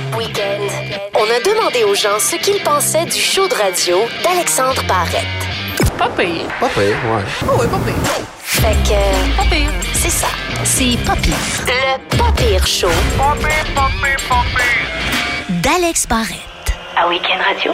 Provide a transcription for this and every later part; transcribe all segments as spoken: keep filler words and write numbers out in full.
Week-end. On a demandé aux gens ce qu'ils pensaient du show de radio d'Alexandre Barrette. Pas pire. Pas pire, ouais. Oh oui, pas pire. Fait que... Pas pire. C'est ça. C'est pas pire. Le pas pire show Pas pire, pas pire, pas pire. d'Alex Barrette. À Week-end Radio.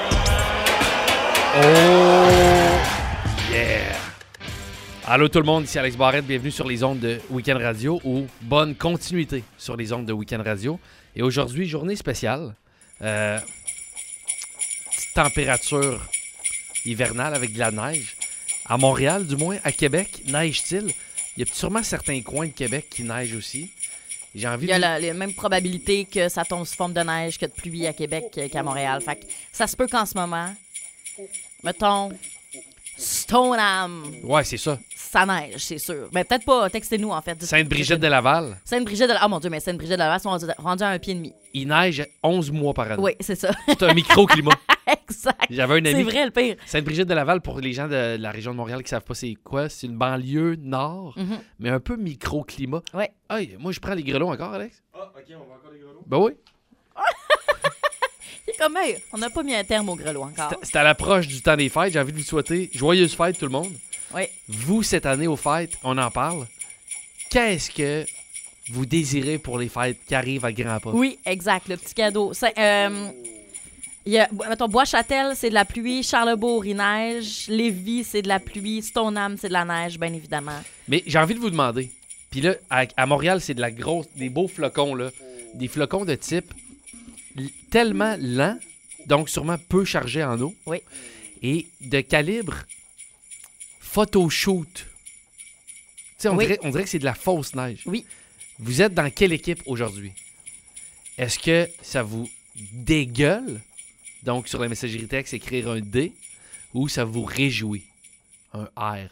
Oh yeah! Allô tout le monde, ici Alex Barrette, bienvenue sur les ondes de Week-end Radio ou bonne continuité sur les ondes de Week-end Radio. Et aujourd'hui, journée spéciale, euh, petite température hivernale avec de la neige. À Montréal, du moins, à Québec, neige-t-il? Il y a sûrement certains coins de Québec qui neigent aussi. J'ai envie Il y a de... la, les mêmes probabilités que ça tombe sous forme de neige que de pluie à Québec qu'à Montréal. Fait que ça se peut qu'en ce moment, mettons, Stoneham, Ouais, c'est ça. ça neige, c'est sûr. Mais peut-être pas, textez-nous en fait. Sainte-Brigitte de Laval, Sainte-Brigitte de Laval. Ah mon Dieu, mais Sainte-Brigitte de Laval sont rendus à un pied et demi. il neige onze mois par année. Oui, c'est ça. C'est un microclimat. Exact. J'avais un ami... C'est vrai le pire. Sainte-Brigitte de Laval, pour les gens de la région de Montréal qui savent pas c'est quoi, c'est une banlieue nord, Mhm. mais un peu microclimat. Ouais. Hey, moi, je prends les grelots encore, Alex. Ah, ok, on va encore les grelots. Ben oui. C'est comme, hey, on n'a pas mis un terme au grelot encore. C'est- C'est à l'approche du temps des fêtes. J'ai envie de vous souhaiter joyeuses fêtes, tout le monde. Oui. Vous, cette année, aux fêtes, on en parle. Qu'est-ce que vous désirez pour les fêtes qui arrivent à grands pas? Oui, exact, le petit cadeau. C'est, euh, il y a, mettons, Bois-Châtel, c'est de la pluie. Charlebourg, il neige. Lévis, c'est de la pluie. Stoneham, c'est de la neige, bien évidemment. Mais j'ai envie de vous demander. Puis là, à, à Montréal, c'est de la grosse, des beaux flocons, là. Des flocons de type l- tellement lent, donc sûrement peu chargé en eau. Oui. Et de calibre photoshoot. Tu sais, on, Oui. dirait, on dirait que c'est de la fausse neige. Oui. Vous êtes dans quelle équipe aujourd'hui? Est-ce que ça vous dégueule? Donc, sur la messagerie texte, écrire un D, ou ça vous réjouit? Un R.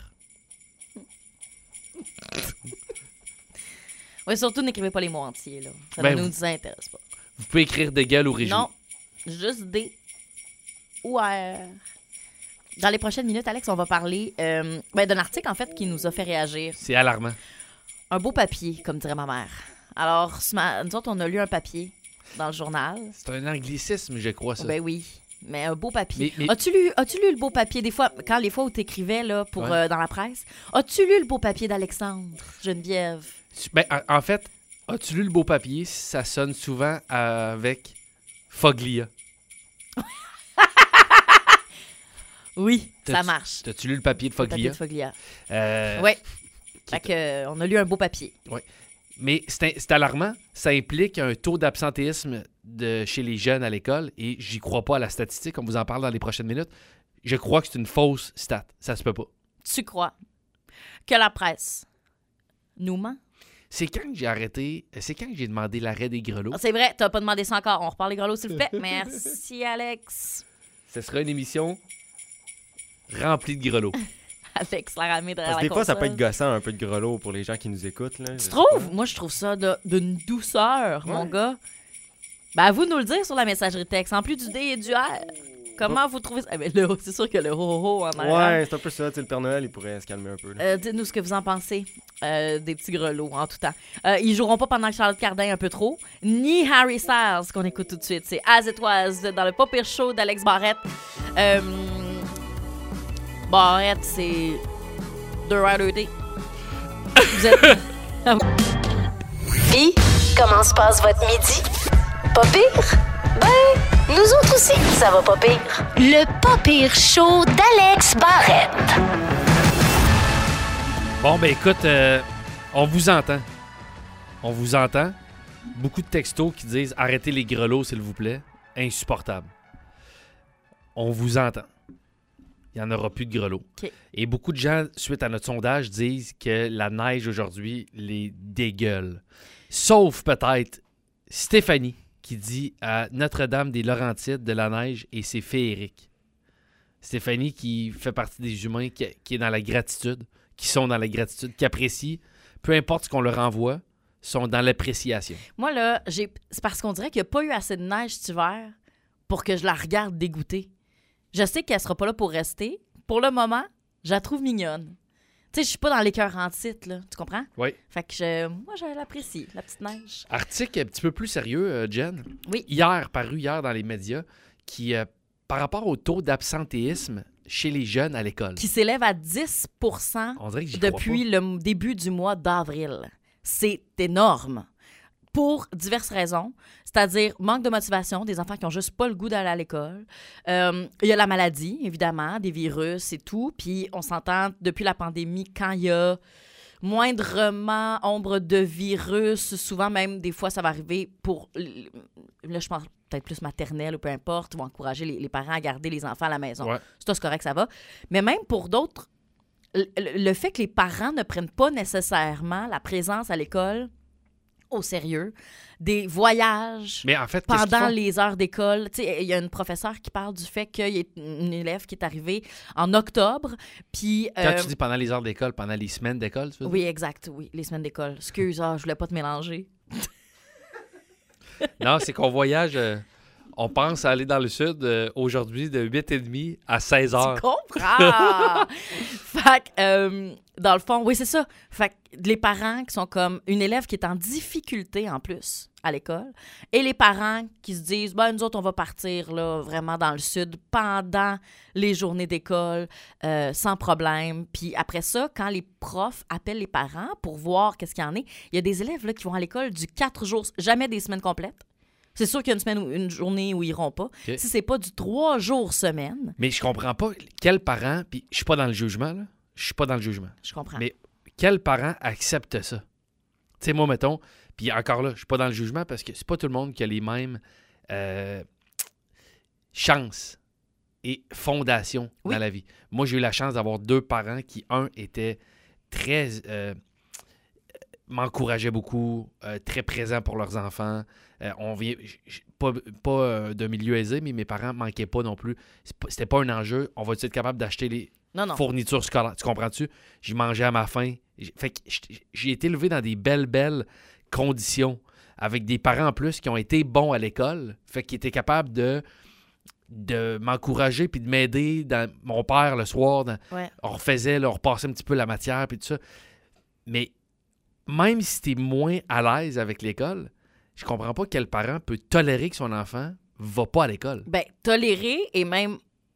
Oui, surtout, n'écrivez pas les mots entiers, là. Ça Ben, ne vous- nous intéresse pas. Vous pouvez écrire dégueule ou réjouit. Non, juste des ou R. Dans les prochaines minutes, Alex, on va parler euh, ben, d'un article, en fait, qui nous a fait réagir. C'est alarmant. Un beau papier, comme dirait ma mère. Alors, ce ma- nous autres, on a lu un papier dans le journal. C'est un anglicisme, je crois, ça. Ben oui, mais un beau papier. Mais- mais- As-tu lu, as-tu lu le beau papier des fois, quand les fois où t'écrivais là pour Ouais. euh, dans la presse? As-tu lu le beau papier d'Alexandre Geneviève? Ben, en, en fait, as-tu lu le beau papier? Ça sonne souvent avec Foglia. Oui, ça T'as-tu- marche. T'as-tu lu le papier de Le papier Foglia? de Foglia. Euh, Oui. qui Fait est- que, euh, on a lu un beau papier. Mais c'est c'est alarmant. Ça implique un taux d'absentéisme de, chez les jeunes à l'école et j'y crois pas à la statistique. On vous en parle dans les prochaines minutes. Je crois que c'est une fausse stat. Ça se peut pas. Tu crois que la presse nous ment? C'est quand que j'ai arrêté... C'est quand que j'ai demandé l'arrêt des grelots? Ah, c'est vrai, t'as pas demandé ça encore. On reparle les grelots, s'il vous plaît. Merci, Alex. Ce sera une émission remplie de grelots. Alex Laramé derrière Parce la que des fois, ça peut console. être gossant un peu de grelot pour les gens qui nous écoutent. Là. Tu trouves? Moi, je trouve ça de- d'une douceur, mon gars. Ben, à vous de nous le dire sur la messagerie texte. En plus du D et du R, comment vous trouvez ça? Eh ben, le- c'est sûr que le ho-ho en arrière. Ouais, c'est un peu ça. Tu sais, le Père Noël, il pourrait se calmer un peu. Là. Euh, dites-nous ce que vous en pensez euh, des petits grelots en tout temps. Euh, ils joueront pas pendant que Charlotte Cardin un peu trop, ni Harry Styles qu'on écoute tout de suite. C'est As It Was dans le Pas Pire Show d'Alex Barrette. Euh, Barrette, c'est deux R deux D. Vous êtes... Puis, comment se passe votre midi? Pas pire? Ben, nous autres aussi, ça va pas pire. Le pas pire show d'Alex Barrette. Bon, ben écoute, euh, on vous entend. On vous entend. Beaucoup de textos qui disent « Arrêtez les grelots, s'il vous plaît. » Insupportable. On vous entend. Il n'y en aura plus de grelots. OK. Et beaucoup de gens, suite à notre sondage, disent que la neige aujourd'hui les dégueule. Sauf peut-être Stéphanie qui dit à Notre-Dame-des-Laurentides de la neige et c'est féerique. Stéphanie qui fait partie des humains qui, qui est dans la gratitude, qui sont dans la gratitude, qui apprécient, peu importe ce qu'on leur envoie, sont dans l'appréciation. Moi, là, j'ai... c'est parce qu'on dirait qu'il n'y a pas eu assez de neige cet hiver pour que je la regarde dégoûter. Je sais qu'elle sera pas là pour rester. Pour le moment, je la trouve mignonne. Tu sais, je suis pas dans l'écœur en titre, là. Tu comprends? Oui. Fait que je, moi, je l'apprécie, la petite neige. Article un petit peu plus sérieux, euh, Jen. Oui. Hier, paru hier dans les médias, qui, euh, par rapport au taux d'absentéisme chez les jeunes à l'école. Qui s'élève à dix pour cent On dirait que j'y depuis crois le début du mois d'avril. C'est énorme. Pour diverses raisons, c'est-à-dire manque de motivation, des enfants qui ont juste pas le goût d'aller à l'école. Euh, Il y a la maladie, évidemment, des virus et tout. Puis on s'entend, depuis la pandémie, quand il y a moindrement ombre de virus, souvent même, des fois, ça va arriver pour, là, je pense peut-être plus maternelle ou peu importe, vont encourager les, les parents à garder les enfants à la maison. Ouais. Ça, c'est correct, ça va. Mais même pour d'autres, le, le fait que les parents ne prennent pas nécessairement la présence à l'école au sérieux, des voyages Mais en fait, qu'est-ce qu'ils pendant font? les heures d'école. Tu sais, il y a une professeure qui parle du fait qu'il y a une élève qui est arrivée en octobre, puis... Quand euh, tu dis pendant les heures d'école, pendant les semaines d'école, tu veux dire? oui, exact, oui, les semaines d'école. Excuse, ah, je voulais pas te mélanger. Non, c'est qu'on voyage, euh, on pense à aller dans le sud euh, aujourd'hui de huit heures trente à seize heures. Tu comprends? Fait que, euh, dans le fond, oui, c'est ça. Fait que les parents qui sont comme une élève qui est en difficulté en plus à l'école et les parents qui se disent, ben, nous autres, on va partir là, vraiment dans le sud pendant les journées d'école euh, sans problème. Puis après ça, quand les profs appellent les parents pour voir qu'est-ce qu'il y en est, il y a des élèves là, qui vont à l'école du quatre jours, jamais des semaines complètes. C'est sûr qu'il y a une semaine ou une journée où ils iront pas. OK. Si c'est pas du trois jours semaine, Mais je comprends pas quel parent, puis je suis pas dans le jugement, là. Je suis pas dans le jugement. je comprends. Mais quel parent accepte ça? Tu sais, moi, mettons, puis encore là, je suis pas dans le jugement parce que c'est pas tout le monde qui a les mêmes euh, chances et fondations Oui. dans la vie. Moi, j'ai eu la chance d'avoir deux parents qui, un, étaient très... euh, m'encourageaient beaucoup, euh, très présents pour leurs enfants. Euh, on vient... j- j- Pas, pas euh, d'un milieu aisé, mais mes parents manquaient pas non plus. C'est pas- C'était pas un enjeu. On va être capable d'acheter les non, non. fournitures scolaires. Tu comprends-tu? J'ai mangé à ma faim. J'ai- Fait que j- j'ai été élevé dans des belles, belles conditions avec des parents en plus qui ont été bons à l'école. Fait qu'ils étaient capables de, de m'encourager puis de m'aider. Dans mon père, le soir, dans- Ouais. on refaisait, là, on repassait un petit peu la matière puis tout ça. Mais même si t'es moins à l'aise avec l'école, je comprends pas quel parent peut tolérer que son enfant va pas à l'école. Ben, tolérer et même,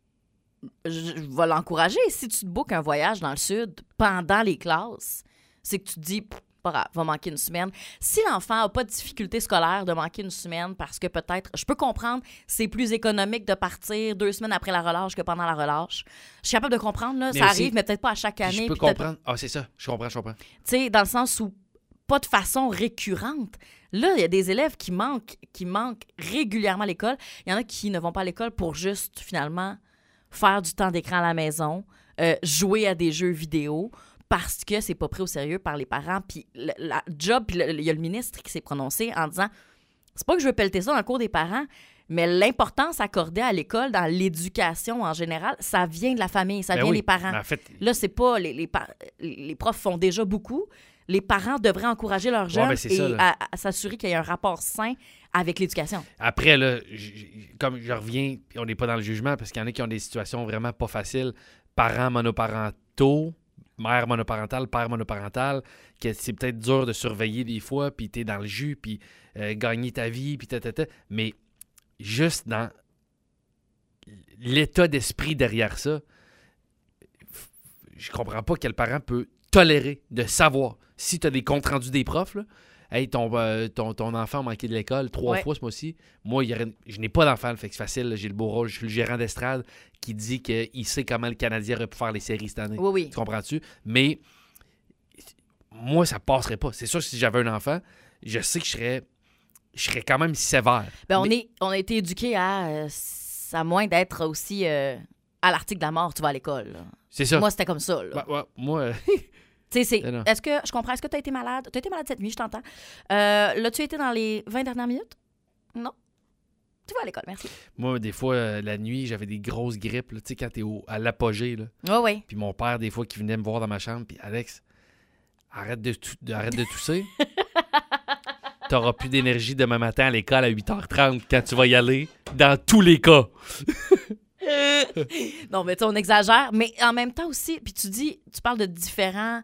je, je vais l'encourager. Si tu te bookes un voyage dans le sud pendant les classes, c'est que tu te dis, pff, pas grave, va manquer une semaine. Si l'enfant n'a pas de difficulté scolaire de manquer une semaine parce que peut-être, je peux comprendre, c'est plus économique de partir deux semaines après la relâche que pendant la relâche. Je suis capable de comprendre, là, Mais ça aussi, arrive, mais peut-être pas à chaque Puis année. je peux puis peut-être- comprendre. Ah, c'est ça. Je comprends, je comprends. Tu sais, dans le sens où pas de façon récurrente. Là, il y a des élèves qui manquent, qui manquent régulièrement à l'école. Il y en a qui ne vont pas à l'école pour juste, finalement, faire du temps d'écran à la maison, euh, jouer à des jeux vidéo, parce que c'est pas pris au sérieux par les parents. Puis le- la job, puis le- il y a le ministre qui s'est prononcé en disant, c'est pas que je veux pelleter ça dans le cours des parents, mais l'importance accordée à l'école, dans l'éducation en général, ça vient de la famille, ça Ben vient oui, des parents. mais en fait, Là, c'est pas... Les, les, par- les profs font déjà beaucoup. Les parents devraient encourager leurs jeunes ben c'est et ça, là. à, à s'assurer qu'il y ait un rapport sain avec l'éducation. après, là, j- j- comme je reviens, puis on n'est pas dans le jugement parce qu'il y en a qui ont des situations vraiment pas faciles. Parents monoparentaux, mère monoparentale, père monoparental, que c'est peut-être dur de surveiller des fois, puis t'es dans le jus, puis euh, gagner ta vie, puis ta, ta, ta. Mais juste dans l'état d'esprit derrière ça, f- je comprends pas quel parent peut tolérer de savoir si tu as des comptes rendus des profs, là, hey, ton, euh, ton, ton enfant a manqué de l'école trois Ouais. fois ce mois-ci. Moi, il y aurait- je n'ai pas d'enfant, fait que c'est facile. là, J'ai le beau rôle. Je suis le gérant d'estrade qui dit qu'il sait comment le Canadien aurait pu faire les séries cette année. Oui, oui. Tu comprends-tu? Mais moi, ça passerait pas. C'est sûr que si j'avais un enfant, je sais que je serais, je serais quand même sévère. Ben, on, Mais- est, on a été éduqués à, euh, à moins d'être aussi euh, à l'article de la mort, tu vas à l'école. là. C'est ça. Moi, c'était comme ça. là. Ouais, ouais, moi, euh, Tu sais, c'est- Mais non. est-ce que, je comprends, est-ce que tu as été malade? Tu as été malade cette nuit, je t'entends. Euh, L'as-tu été dans les vingt dernières minutes? Non. Tu vas à l'école, merci. moi, des fois, euh, la nuit, j'avais des grosses grippes. là, Tu sais, quand t'es au- à l'apogée, là. Oui, oui. Puis mon père, des fois, qui venait me voir dans ma chambre, puis Alex, arrête de, tou- de- arrête de tousser. T'auras plus d'énergie demain matin à l'école à huit heures trente quand tu vas y aller, dans tous les cas. Non, mais tu sais, on exagère. Mais en même temps aussi, puis tu dis, tu parles de différents...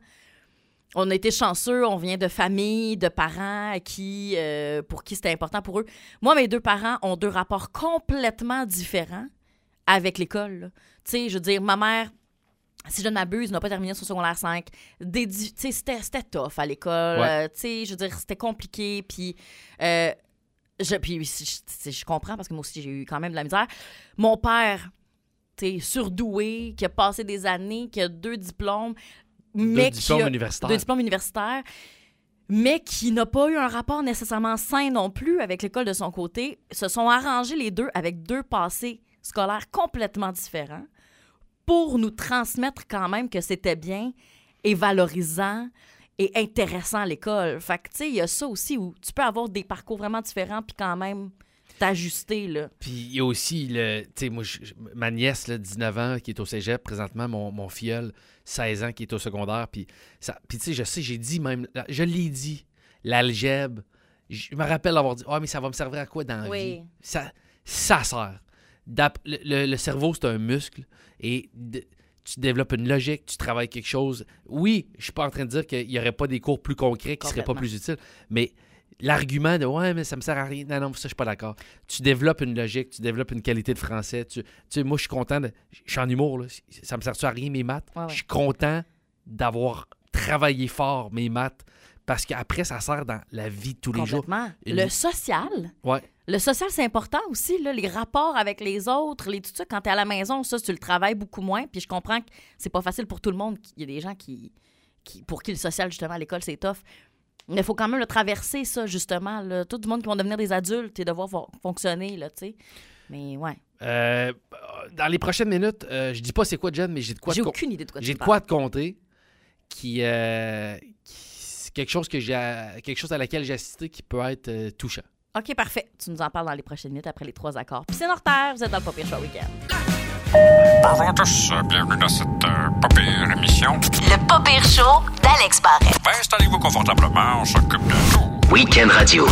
On a été chanceux, on vient de familles, de parents qui, euh, pour qui c'était important pour eux. Moi, mes deux parents ont deux rapports complètement différents avec l'école. Tu sais, je veux dire, ma mère, si je ne m'abuse, n'a pas terminé son secondaire cinq. Des, tu sais, c'était, c'était tough à l'école. Ouais. Euh, tu sais, je veux dire, c'était compliqué. Puis, euh, je, puis je, je comprends parce que moi aussi, j'ai eu quand même de la misère. Mon père, tu sais, surdoué, qui a passé des années, qui a deux diplômes, mais Deux qui diplômes a, universitaires. deux diplômes universitaires, mais qui n'a pas eu un rapport nécessairement sain non plus avec l'école de son côté, se sont arrangés les deux avec deux passés scolaires complètement différents pour nous transmettre quand même que c'était bien et valorisant et intéressant à l'école. Fait que, tu sais, il y a ça aussi où tu peux avoir des parcours vraiment différents puis quand même t'ajuster, là. Puis il y a aussi, le, tu sais, moi, je- je- ma nièce, là, dix-neuf ans, qui est au cégep présentement, mon, mon filleul, seize ans, qui est au secondaire. Puis, ça- puis tu sais, je sais, j'ai dit même, je l'ai dit, l'algèbre, je me rappelle d'avoir dit, « Ah, mais ça va me servir à quoi dans la Oui. vie? » Ça, ça sert. D'ap- le, le- le cerveau, c'est un muscle et de- tu développes une logique, tu travailles quelque chose. Oui, je suis pas en train de dire qu'il n'y aurait pas des cours plus concrets qui seraient pas Complètement. plus utiles, mais l'argument de « Ouais, mais ça me sert à rien. » Non, non, ça, je suis pas d'accord. Tu développes une logique, tu développes une qualité de français. Tu, tu sais, moi, je suis content. De, je suis en humour, là. Ça me sert-tu à rien, mes maths? Ouais, ouais. Je suis content d'avoir travaillé fort mes maths parce qu'après, ça sert dans la vie de tous les jours. Complètement. Une- Le social... Ouais. Le social, c'est important aussi, là, les rapports avec les autres, les, tout ça. Quand tu es à la maison, ça, tu le travailles beaucoup moins. Puis je comprends que c'est pas facile pour tout le monde. Il y a des gens qui, qui pour qui le social, justement, à l'école, c'est tough. Mais il faut quand même le traverser, ça, justement. Là. Tout le monde qui vont devenir des adultes et devoir fon- fonctionner, là, tu sais. Mais ouais, Euh, dans les prochaines minutes, euh, je dis pas c'est quoi, Jen, mais j'ai de quoi j'ai te con- aucune idée de quoi j'ai tu de parles. quoi te compter qui, euh, qui- c'est quelque chose que j'ai quelque chose à laquelle j'ai assisté qui peut être euh, touchant. OK, parfait. Tu nous en parles dans les prochaines minutes après les trois accords. Puis c'est Norterre, vous êtes dans le Pas Pire Show Week-end. Bonjour à tous, euh, bienvenue dans cette euh, pas pire émission. Le Pas Pire Show d'Alex Barrette. Ben, installez-vous confortablement, on s'occupe de tout. Week-end Radio.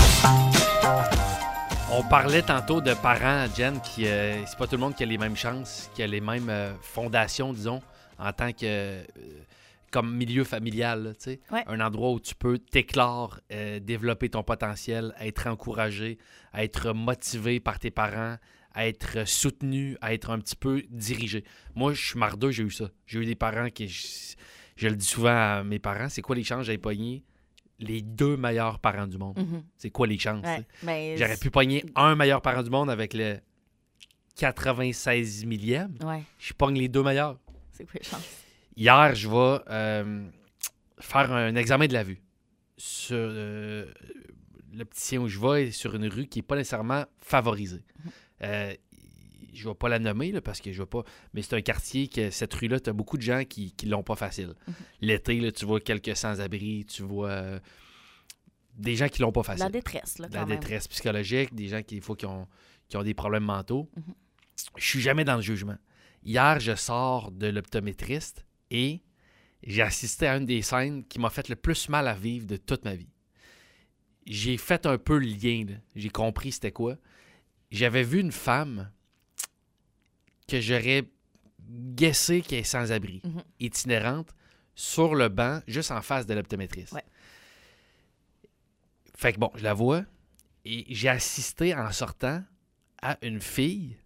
On parlait tantôt de parents, Jen, qui euh, c'est pas tout le monde qui a les mêmes chances, qui a les mêmes euh, fondations, disons, en tant que euh, comme milieu familial, là, tu sais, Ouais. un endroit où tu peux t'éclore, euh, développer ton potentiel, être encouragé, être motivé par tes parents, être soutenu, être un petit peu dirigé. Moi, je suis mardeux, j'ai eu ça. J'ai eu des parents qui, je, je le dis souvent à mes parents, c'est quoi les chances j'avais pogné les deux meilleurs parents du monde? Mhm. C'est quoi les chances? tu sais? Ouais, mais J'aurais pu pogner un meilleur parent du monde avec le quatre-vingt-seize millième. Ouais, Je pogne les deux meilleurs. c'est quoi les chances? Hier, je vais euh, faire un examen de la vue. Sur euh, le petit sien où je vais est sur une rue qui n'est pas nécessairement favorisée. Euh, je ne vais pas la nommer là, parce que je vais pas. Mais c'est un quartier que cette rue-là, tu as beaucoup de gens qui ne l'ont pas facile. L'été, là, tu vois quelques sans-abri, tu vois euh, des gens qui l'ont pas facile. La détresse, là, De quand la même. détresse psychologique, des gens qui, des fois, qui ont, qui ont des problèmes mentaux. Je suis jamais dans le jugement. Hier, je sors de l'optométriste et j'ai assisté à une des scènes qui m'a fait le plus mal à vivre de toute ma vie. J'ai fait un peu le lien, là. J'ai compris c'était quoi. J'avais vu une femme que j'aurais guessé qu'elle est sans-abri, Mhm. itinérante, sur le banc, juste en face de l'optométriste. Ouais. Fait que bon, je la vois et j'ai assisté en sortant à une fille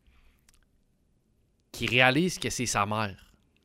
qui réalise que c'est sa mère.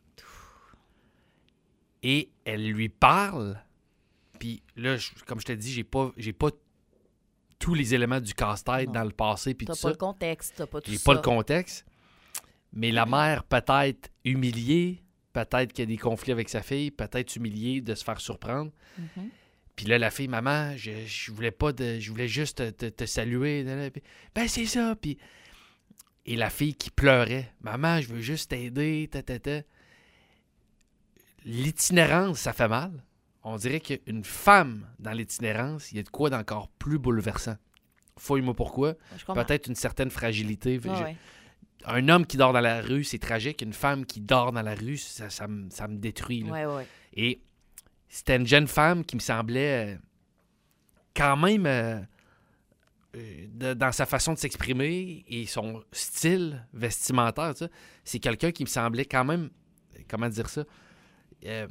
Et elle lui parle. Puis là, je- comme je te dis, j'ai pas, j'ai pas tous les éléments du casse-tête Non. dans le passé. Puis T'as tout pas ça. le contexte, t'as pas tout J'ai ça. pas le contexte. Mais la mère, peut-être humiliée, peut-être qu'il y a des conflits avec sa fille, peut-être humiliée de se faire surprendre. Mhm. Puis là, la fille, maman, je, je voulais pas de. Je voulais juste te, te- te saluer. Puis, ben, c'est ça. Puis. Et la fille qui pleurait. Maman, je veux juste t'aider. Ta, ta, ta. L'itinérance, ça fait mal. On dirait qu'une femme dans l'itinérance, il y a de quoi d'encore plus bouleversant. Fouille-moi pourquoi. Je comprends. Peut-être une certaine fragilité. Ouais, Je- ouais. Un homme qui dort dans la rue, c'est tragique. Une femme qui dort dans la rue, ça, ça, me, ça me détruit. là. Ouais, ouais. Et c'était une jeune femme qui me semblait euh, quand même euh, euh, de- dans sa façon de s'exprimer et son style vestimentaire, tu sais, c'est quelqu'un qui me semblait quand même, comment dire ça, euh,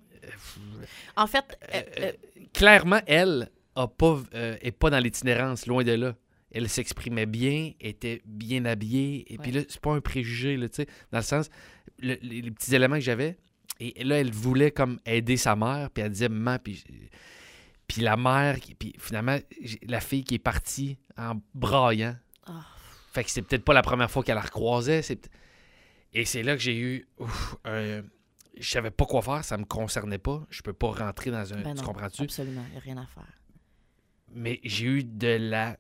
En fait, euh, euh, euh, clairement, elle a pas, euh, est pas dans l'itinérance, loin de là. Elle s'exprimait bien, était bien habillée. Et puis Ouais. là, c'est pas un préjugé, là, tu sais, dans le sens, le- les, les petits éléments que j'avais. Et là, elle voulait comme aider sa mère, puis elle disait maman, puis, puis la mère, qui- puis finalement, j'ai- la fille qui est partie en braillant. Ah. Fait que c'est peut-être pas la première fois qu'elle la recroisait. C'est... peut- Et c'est là que j'ai eu. Ouf, un- je savais pas quoi faire, ça me concernait pas. Je peux pas rentrer dans un. ben tu non, comprends-tu? absolument, il n'y a rien à faire. Mais j'ai eu de la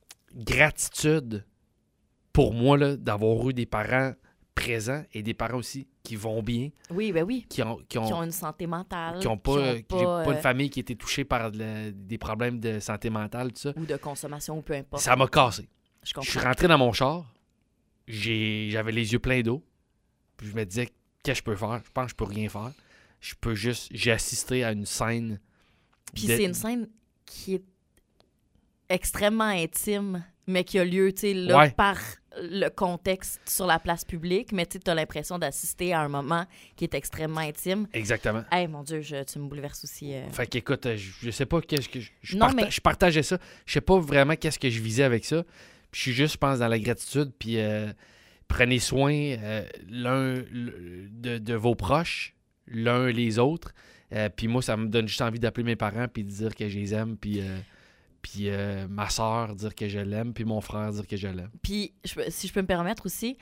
gratitude pour moi là, d'avoir eu des parents présents et des parents aussi qui vont bien, Oui, ben oui. qui ont, qui ont, Qui ont une santé mentale. qui ont pas, euh, qui que ont j'ai pas, pas une euh, famille qui a été touchée par le- des problèmes de santé mentale, tout ça. ou de consommation, ou peu importe. Ça m'a cassé. Je Je comprends. suis rentré dans mon char, j'ai, j'avais les yeux pleins d'eau, puis je me disais, qu'est-ce que je peux faire? Je pense que je peux rien faire. Je peux juste, j'ai assisté à une scène. Puis de- c'est une scène qui est extrêmement intime, mais qui a lieu, tu sais, là, Ouais. par le contexte sur la place publique, mais tu as l'impression d'assister à un moment qui est extrêmement intime. Exactement. Hey, mon Dieu, je- tu me bouleverses aussi. euh. Fait qu'écoute, euh, je, je sais pas qu'est-ce que je, je, Non, parta- mais- je partageais ça. Je sais pas vraiment qu'est-ce que je visais avec ça. Puis je suis juste, je pense, dans la gratitude. Puis euh, prenez soin euh, l'un le- de, de vos proches, l'un les autres. Euh, puis moi, ça me donne juste envie d'appeler mes parents puis de dire que je les aime. Puis, euh, puis euh, ma soeur, dire que je l'aime. Puis mon frère, dire que je l'aime. Puis, je peux- si je peux me permettre aussi,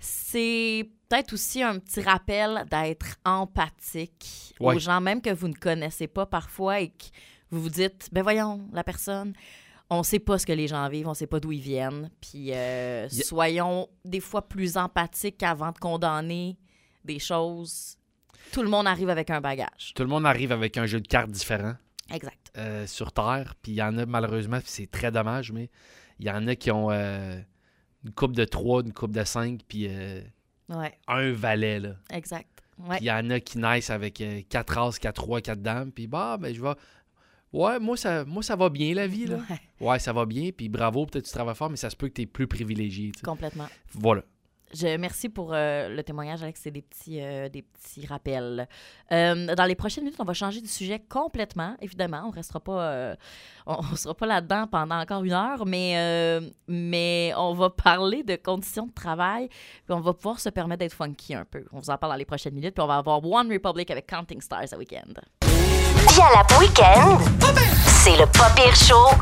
c'est peut-être aussi un petit rappel d'être empathique Ouais. aux gens, même que vous ne connaissez pas parfois et que vous vous dites, ben voyons, la personne, on sait pas ce que les gens vivent, on sait pas d'où ils viennent. Puis, euh, Yeah. soyons des fois plus empathiques avant de condamner des choses. Tout le monde arrive avec un bagage. Tout le monde arrive avec un jeu de cartes différent Exact. euh, sur Terre. Puis il y en a, malheureusement, puis c'est très dommage, mais il y en a qui ont euh, une coupe de trois, une coupe de cinq, puis euh, Ouais, un valet, là. exact. Ouais. Puis il y en a qui naissent avec euh, quatre as, quatre rois, quatre dames, puis bah, ben je vais... Ouais, moi ça, moi, ça va bien, la vie, là. Ouais, Ouais, ça va bien, puis bravo, peut-être que tu travailles fort, mais ça se peut que tu es plus privilégié, tu sais. complètement. Voilà. Je, merci pour euh, le témoignage, Alex. C'est des petits, euh, des petits rappels. Euh, dans les prochaines minutes, on va changer de sujet complètement. Évidemment, on restera pas, euh, on, on sera pas là-dedans pendant encore une heure, mais, euh, mais on va parler de conditions de travail. Puis on va pouvoir se permettre d'être funky un peu. On vous en parle dans les prochaines minutes. Puis on va avoir One Republic avec Counting Stars à week-end. Dial-Up Week-end, c'est le pas pire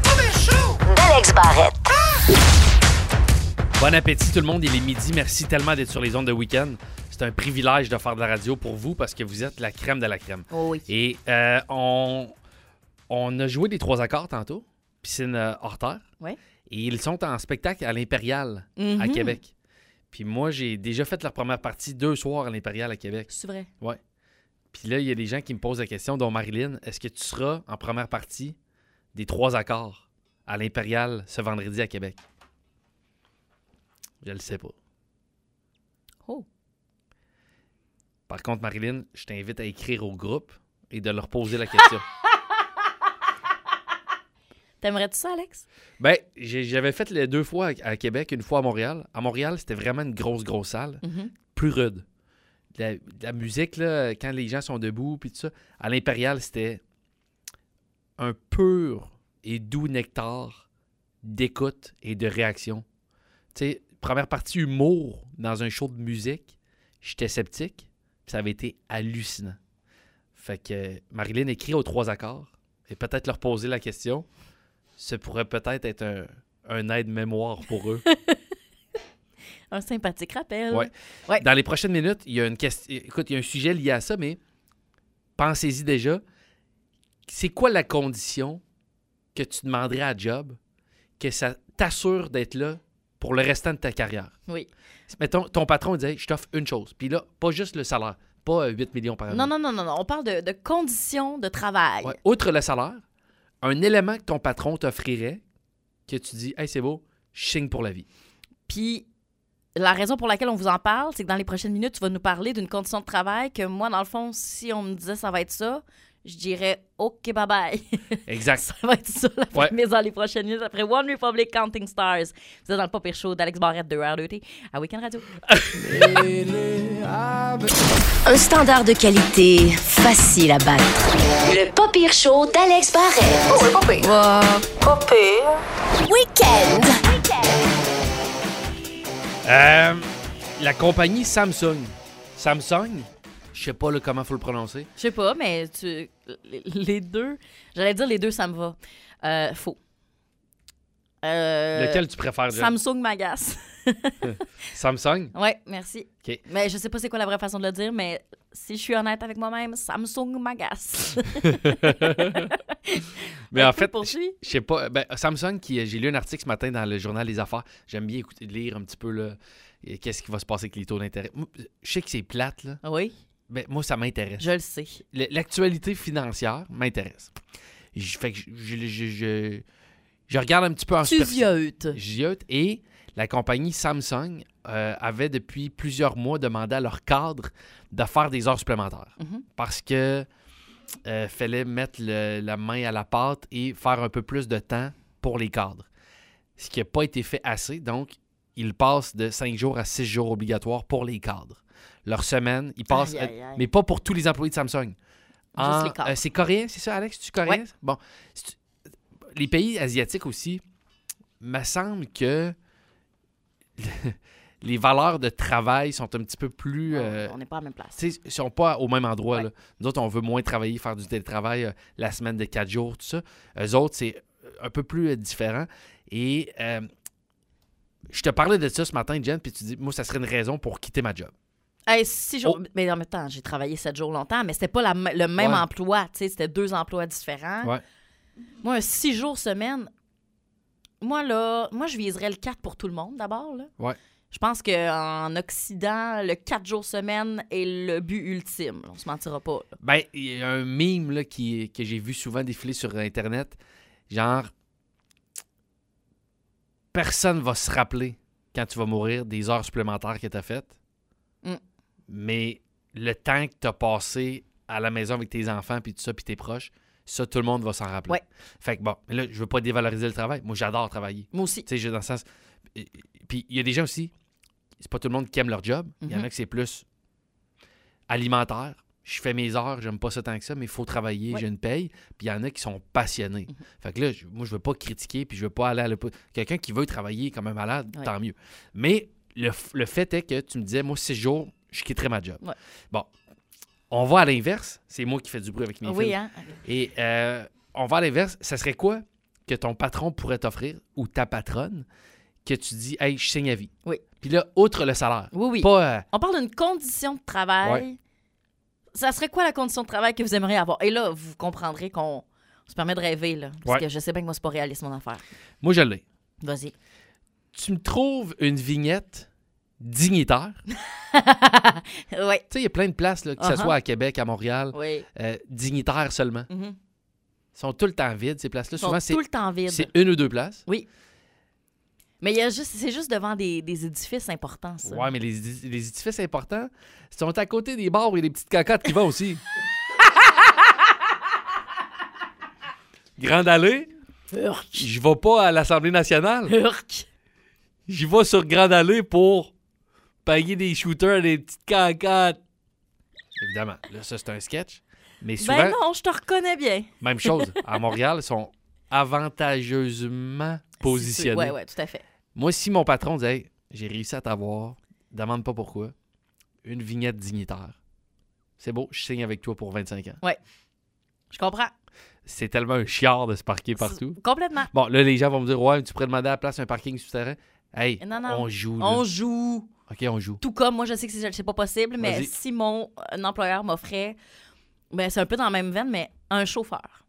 show d'Alex Barrette. Bon appétit tout le monde, il est midi. Merci tellement d'être sur les ondes de week-end. C'est un privilège de faire de la radio pour vous parce que vous êtes la crème de la crème. Oh oui. Et euh, on, on a joué des trois accords tantôt, piscine euh, hors terre. Ouais. Et ils sont en spectacle à l'Impérial à Mhm. Québec. Puis moi, j'ai déjà fait leur première partie deux soirs à l'Impérial à Québec. C'est vrai. Ouais. Puis là, il y a des gens qui me posent la question, dont Marilyn, est-ce que tu seras en première partie des trois accords à l'Impérial ce vendredi à Québec? Je le sais pas. Oh. Par contre, Marilyn, je t'invite à écrire au groupe et de leur poser la question. T'aimerais-tu ça, Alex? Ben, j'ai- j'avais fait les deux fois à, à Québec, une fois à Montréal. À Montréal, c'était vraiment une grosse, grosse salle, Mhm. plus rude. La, la musique, là, quand les gens sont debout, puis tout ça, à l'Impérial, c'était un pur et doux nectar d'écoute et de réaction. Tu sais, première partie humour dans un show de musique, j'étais sceptique, puis ça avait été hallucinant. Fait que euh, Marilyn écrit aux trois accords et peut-être leur poser la question. Ce pourrait peut-être être un, un aide-mémoire pour eux. Un sympathique rappel. Ouais. Ouais. Dans les prochaines minutes, il y a une question. Écoute, il y a un sujet lié à ça, mais pensez-y déjà. C'est quoi la condition que tu demanderais à job que ça t'assure d'être là pour le restant de ta carrière? Oui. Mettons, ton patron disait, je t'offre une chose. Puis là, pas juste le salaire, pas euh, huit millions par année. Non, non, non, non, non. On parle de, de conditions de travail. Ouais. Outre le salaire, un élément que ton patron t'offrirait, que tu dis, hey, c'est beau, je signe pour la vie. Puis la raison pour laquelle on vous en parle, c'est que dans les prochaines minutes, tu vas nous parler d'une condition de travail que moi, dans le fond, si on me disait ça va être ça, je dirais OK, bye-bye. Exact. Ça va être ça, la Ouais. prémisse dans les prochaines minutes. Après One Republic Counting Stars. Vous êtes dans le Pop Pire Show d'Alex Barrette de R deux T à Weekend Radio. Un standard de qualité facile à battre. Le Pas Pire Show d'Alex Barrette. Oh, oui, pas pire. Pas pire. Week-end. Euh, la compagnie Samsung. Samsung, je sais pas là, comment faut le prononcer. Je sais pas, mais tu... les deux... J'allais dire les deux, ça me va. Euh, faux. Euh, Lequel tu préfères, Jen? Samsung m'agace. Samsung? Ouais, merci. OK. Mais je sais pas c'est quoi la vraie façon de le dire, mais si je suis honnête avec moi-même, Samsung m'agace. Mais en Un peu fait, poursuis. je sais pas. Ben, Samsung, qui, j'ai lu un article ce matin dans le journal Les Affaires. J'aime bien écouter, lire un petit peu là, et qu'est-ce qui va se passer avec les taux d'intérêt. Moi, je sais que c'est plate, là. Oui, Ben, moi, ça m'intéresse. je le sais. Le- L'actualité financière m'intéresse. Je, fait que je, je, je, je, je regarde un petit peu en Tu superficie. ziotes. Giote, et la compagnie Samsung euh, avait depuis plusieurs mois demandé à leur cadre de faire des heures supplémentaires Mhm. parce que euh, fallait mettre le- la main à la pâte et faire un peu plus de temps pour les cadres. Ce qui n'a pas été fait assez, donc ils passent de cinq jours à six jours obligatoires pour les cadres. Leur semaine, ils passent, Aïe, aïe, aïe. mais pas pour tous les employés de Samsung. En- les cadres. euh, c'est coréen, c'est ça, Alex? Tu coréen? Ouais. Bon, c'est- les pays asiatiques aussi, me semble que les valeurs de travail sont un petit peu plus... euh, On n'est pas à la même place. tu sais, ils sont pas au même endroit. Ouais. Là. Nous autres, on veut moins travailler, faire du télétravail euh, la semaine de quatre jours, tout ça. Eux autres, c'est un peu plus euh, différent. Et euh, je te parlais de ça ce matin, Jen, puis tu dis, moi, ça serait une raison pour quitter ma job. Hey, six jours. Oh. Mais en même temps, j'ai travaillé sept jours longtemps, mais c'était pas la m- le même Ouais. emploi. Tu sais, c'était deux emplois différents. Ouais. Moi, un six jours semaine, moi, là, moi, je viserais le quatre pour tout le monde, d'abord. Là. Ouais. Je pense qu'en Occident, le quatre jours semaine est le but ultime. là. On se mentira pas. là. Ben, il y a un meme là, qui, que j'ai vu souvent défiler sur Internet. Genre, personne va se rappeler quand tu vas mourir des heures supplémentaires que tu as faites. Mm. Mais le temps que tu as passé à la maison avec tes enfants, puis tout ça, puis tes proches, ça, tout le monde va s'en rappeler. Ouais. Fait que bon, mais là, je veux pas dévaloriser le travail. Moi, j'adore travailler. Moi aussi. Tu sais, j'ai dans le sens. et- et- Puis il y a des gens aussi, c'est pas tout le monde qui aime leur job. Il y en Mhm. a que c'est plus alimentaire. Je fais mes heures, j'aime pas ça tant que ça, mais il faut travailler, Ouais. j'ai une paye. Puis il y en a qui sont passionnés. Mhm. Fait que là, je- moi, je veux pas critiquer, puis je veux pas aller à l'opposé. Quelqu'un qui veut travailler comme un malade, Ouais. tant mieux. Mais le, f- le fait est que tu me disais, moi, six jours, je quitterai ma job. Ouais. Bon, on va à l'inverse. C'est moi qui fais du bruit avec mes Oui, fils. hein? Et euh, on va à l'inverse. Ça serait quoi que ton patron pourrait t'offrir, ou ta patronne, que tu dis, hey, je signe à vie. Oui. Puis là, outre le salaire. Oui, oui. Pas. euh, On parle d'une condition de travail. Ouais. Ça serait quoi la condition de travail que vous aimeriez avoir? Et là, vous comprendrez qu'on se permet de rêver, là. Parce Ouais. que je sais bien que moi, c'est pas réaliste, mon affaire. moi, je l'ai. Vas-y. Tu me trouves une vignette dignitaire. oui. Tu sais, il y a plein de places, là, que ce Uh-huh. soit à Québec, à Montréal, Oui. euh, dignitaires seulement. Mhm. Ils sont tout le temps vides, ces places-là. Ils sont Souvent, c'est tout le temps vides. c'est une ou deux places. Oui. Mais il y a juste, c'est juste devant des, des édifices importants, ça. Ouais, mais les, les édifices importants sont à côté des bars et des petites cacottes qui vont aussi. Grande Allée, Urk. je vais pas à l'Assemblée nationale. Urk. J'y vais sur Grande Allée pour payer des shooters à des petites cacottes. Évidemment, là, ça, c'est un sketch. Mais souvent, Ben non, je te reconnais bien. même chose. À Montréal, ils sont avantageusement positionnés. Oui, oui, tout à fait. Moi, si mon patron disait hey, j'ai réussi à t'avoir, demande pas pourquoi, une vignette dignitaire. C'est beau, je signe avec toi pour vingt-cinq ans. Je comprends. C'est tellement un chiard de se parquer partout. C'est- Complètement. Bon, là, les gens vont me dire ouais, tu pourrais demander à la place un parking souterrain. Hey, Non, non. on joue. là. On joue. OK, on joue. Tout comme, moi, je sais que c'est, c'est pas possible, mais Vas-y. si mon un employeur m'offrait, ben c'est un peu dans la même veine, mais un chauffeur.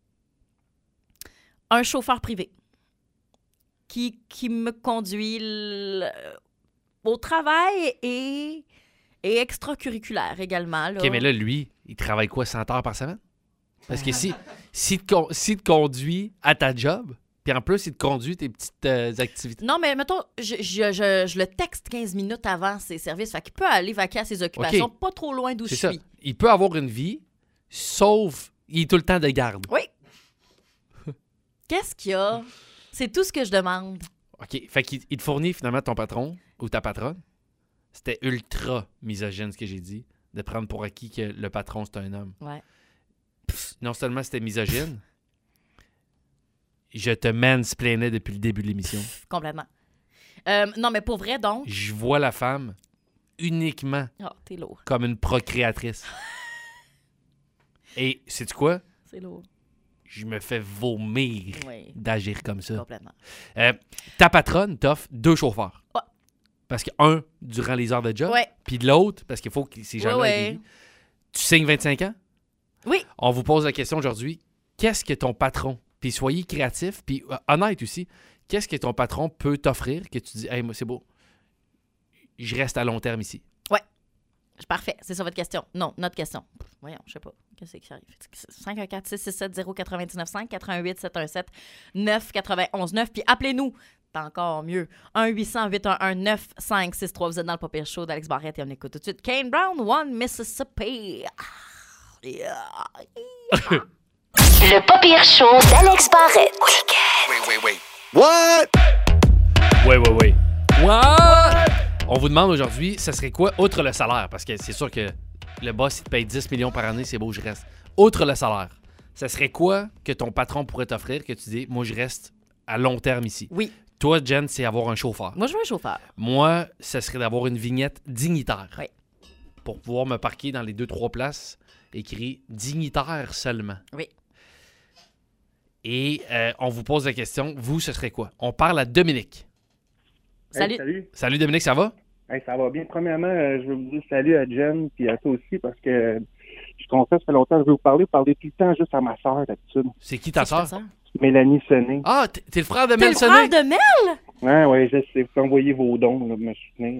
Un chauffeur privé qui, qui me conduit le- au travail et, et extracurriculaire également. Là. OK, mais là, lui, il travaille quoi, cent heures par semaine? Parce que si, si, te, con- si te conduit à ta job, puis en plus, il te conduit tes petites euh, activités. Non, mais mettons, je, je, je, je le texte quinze minutes avant ses services. Fait qu'il peut aller vaquer à ses occupations OK. pas trop loin d'où C'est je ça. suis. Il peut avoir une vie, sauf Il est tout le temps de garde. Oui. Qu'est-ce qu'il y a? C'est tout ce que je demande. OK. Fait qu'il il te fournit finalement ton patron ou ta patronne. C'était ultra misogyne ce que j'ai dit, de prendre pour acquis que le patron, c'est un homme. Ouais. Pff, non seulement c'était misogyne, je te mansplainais depuis le début de l'émission. Complètement. Euh, non, mais pour vrai, donc... Je vois la femme uniquement Oh, t'es lourd. comme une procréatrice. Et sais-tu quoi? C'est lourd. Je me fais vomir Oui. d'agir comme ça. Complètement. Euh, ta patronne t'offre deux chauffeurs. Ouais. Parce que un, durant les heures de job, Ouais. puis de l'autre, parce qu'il faut que ces gens-là Ouais, aient des ouais. vies. Tu signes vingt-cinq ans? Oui. On vous pose la question aujourd'hui. Qu'est-ce que ton patron, puis soyez créatif, puis euh, honnête aussi, qu'est-ce que ton patron peut t'offrir que tu dis, hey, moi, c'est beau, je reste à long terme ici? Parfait. C'est ça votre question. Non, notre question. Voyons, je sais pas. Qu'est-ce qui arrive? cinq un quatre six six sept zéro neuf neuf cinq quatre un huit sept un sept neuf neuf un neuf. Puis appelez-nous. C'est encore mieux. un huit cents huit un un neuf cinq six trois. Vous êtes dans le Pas Pire Show d'Alex Barrette et on écoute tout de suite Kane Brown, One Mississippi. Ah, yeah. Le Pas Pire Show d'Alex Barrette. Wait, wait, wait. What? Oui, oui, oui. What? On vous demande aujourd'hui, ça serait quoi, outre le salaire? Parce que c'est sûr que le boss, il te paye dix millions par année, c'est beau, je reste. Outre le salaire, ça serait quoi que ton patron pourrait t'offrir que tu dis, moi, je reste à long terme ici? Oui. Toi, Jen, c'est avoir un chauffeur. Moi, je veux un chauffeur. Moi, ça serait d'avoir une vignette dignitaire. Oui. Pour pouvoir me parquer dans les deux, trois places, écrit dignitaire seulement. Oui. Et euh, on vous pose la question, vous, ce serait quoi? On parle à Dominique. Salut. Hey, salut. Salut Dominique, ça va? Hey, ça va bien. Premièrement, euh, je veux vous dire salut à Jen puis à toi aussi parce que euh, je confesse, ça fait longtemps que je veux vous parler. Vous parlez tout le temps juste à ma soeur d'habitude. C'est qui ta C'est qui sœur? Mélanie Sonnet. Ah, t'es t'es le frère de T'es Mel le frère Sonnet? de Mel? Ouais, ouais, je sais. Vous envoyez vos dons, là, me soutenir.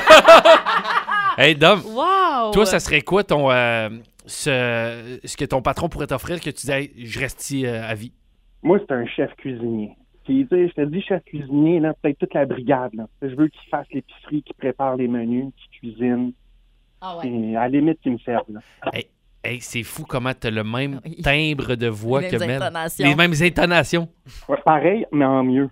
Hey Dom, Wow! toi, ça serait quoi ton euh, ce, ce que ton patron pourrait t'offrir que tu dis hey, je reste ici euh, à vie? Moi, c'est un chef cuisinier. Puis, tu sais, je te dis chef cuisinier, là, peut-être toute la brigade, là. Je veux qu'il fasse l'épicerie, qu'il prépare les menus, qu'il cuisine. Ah ouais. Puis, à la limite, qu'il me serve, là. Hey, hey, c'est fou comment t'as le même Oui. timbre de voix Les que mêmes Mel. intonations. Les mêmes intonations. Ouais, pareil, mais en mieux.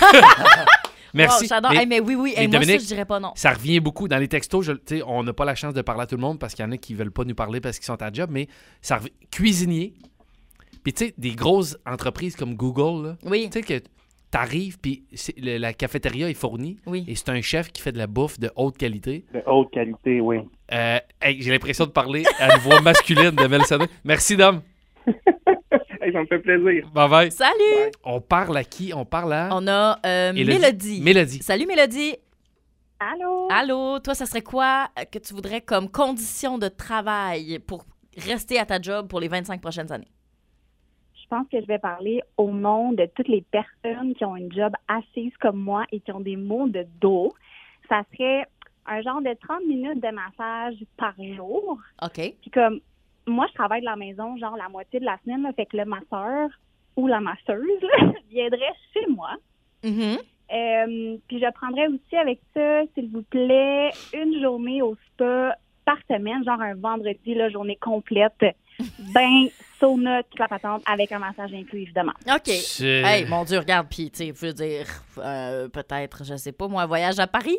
Merci. Wow, j'adore. Mais Hey, mais oui, oui. mais Hey, moi, Dominique, ça, je dirais pas non. ça revient beaucoup. Dans les textos, je- tu sais, on n'a pas la chance de parler à tout le monde parce qu'il y en a qui veulent pas nous parler parce qu'ils sont à job, mais ça revient. Cuisinier. Puis tu sais, des grosses entreprises comme Google, là, Oui. tu sais que t'arrives, puis c'est- le- la cafétéria est fournie, Oui. et c'est un chef qui fait de la bouffe de haute qualité. De haute qualité, oui. Euh, hey, j'ai l'impression de parler à une voix masculine de Mel Sonnet. Merci, Dom. Hey, ça me fait plaisir. Bye bye. Salut! On parle à qui? On parle à... On a euh, Élodie. Mélodie. Mélodie. Salut, Mélodie. Allô? Allô? Toi, ça serait quoi euh, que tu voudrais comme condition de travail pour rester à ta job pour les vingt-cinq prochaines années? Je pense que je vais parler au nom de toutes les personnes qui ont une job assise comme moi et qui ont des maux de dos. Ça serait un genre de trente minutes de massage par jour. OK. Puis comme moi, je travaille de la maison, genre la moitié de la semaine, là, fait que le masseur ou la masseuse là, viendrait chez moi. Mhm. Euh, puis je prendrais aussi avec ça, s'il vous plaît, une journée au spa par semaine, genre un vendredi, là, journée complète, ben sauna, toute la patente, avec un massage inclus, évidemment. OK. C'est- Hey, mon Dieu, regarde, puis, tu sais, je veux dire, euh, peut-être, je sais pas, moi, un voyage à Paris?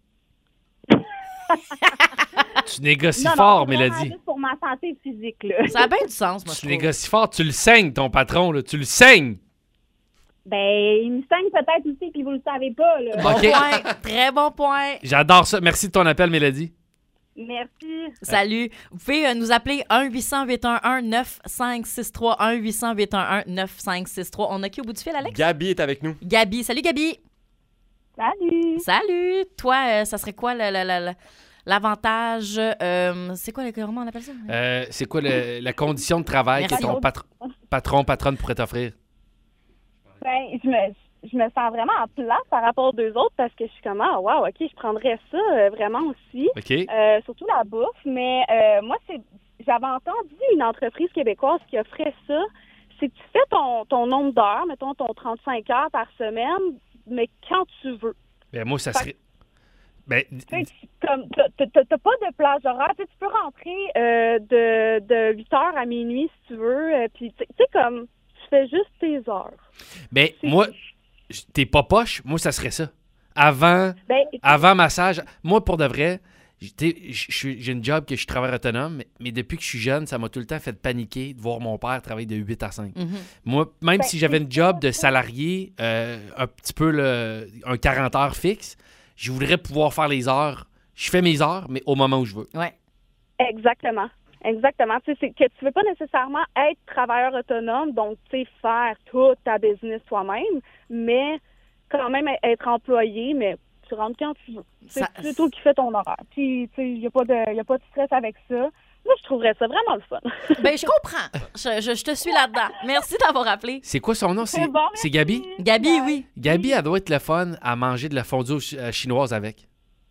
Tu négocies Non, non, fort, c'est vraiment Mélodie. juste pour ma santé physique, là. Ça a bien du sens, moi, je Tu trouve. négocies fort. Tu le saignes, ton patron. Là. Tu le saignes. Ben, il me saigne peut-être aussi, puis vous le savez pas, là. Bon OK. point, très bon point. J'adore ça. Merci de ton appel, Mélodie. Merci. Salut. Vous pouvez euh, nous appeler un huit cents huit un un neuf cinq six trois, un huit cents huit un un neuf cinq six trois. On a qui au bout du fil, Alex? Gabi est avec nous. Gabi. Salut, Gabi. Salut. Salut. Toi, euh, ça serait quoi le- le- le- le- l'avantage? euh, c'est quoi, le- comment on appelle ça? Euh, c'est quoi le- la condition de travail Merci. que ton patr- patron, patronne pourrait t'offrir? Ben, je me, je me sens vraiment en place par rapport aux deux autres parce que je suis comme, ah, wow, OK, je prendrais ça euh, vraiment aussi. OK? Euh, surtout la bouffe, mais euh, moi, c'est j'avais entendu une entreprise québécoise qui offrait ça. C'est que tu fais ton, ton nombre d'heures, mettons ton trente-cinq heures par semaine, mais quand tu veux. Ben, moi, ça serait... Ben, Tu sais, tu- comme, t'as- t'as t'as pas de plage horaire. Tu sais, tu peux rentrer euh, de, de huit heures à minuit si tu veux. euh, Puis, tu sais, comme, tu fais juste tes heures. ben moi, j- t'es pas poche, moi, ça serait ça. Avant, Ben, avant massage, moi, pour de vrai, j- t'sais, j- je suis- j'ai une job que je suis travailleur autonome, mais, mais depuis que je suis jeune, ça m'a tout le temps fait paniquer de voir mon père travailler de huit à cinq. Mhm. Moi, même Ben, si j'avais c'est une job ça, de salarié, euh, un petit peu le, un quarante heures fixe, je voudrais pouvoir faire les heures. Je fais mes heures, mais au moment où je veux. Ouais. Exactement. Exactement. Tu sais, c'est que tu veux pas nécessairement être travailleur autonome, donc, tu sais, faire toute ta business toi-même, mais quand même être employé, mais tu rentres quand tu veux. C'est Ça- c'est toi qui fais ton horaire. Puis, tu sais, il n'y a, pas de- y a pas de stress avec ça. Moi, je trouverais ça vraiment le fun. Ben, je comprends. Je, je- je te suis là-dedans. Merci d'avoir appelé. C'est quoi son nom? C'est, C'est bon, c'est Gabi? Gabi, oui. Gabi, elle doit être le fun à manger de la fondue chi- euh, chinoise avec.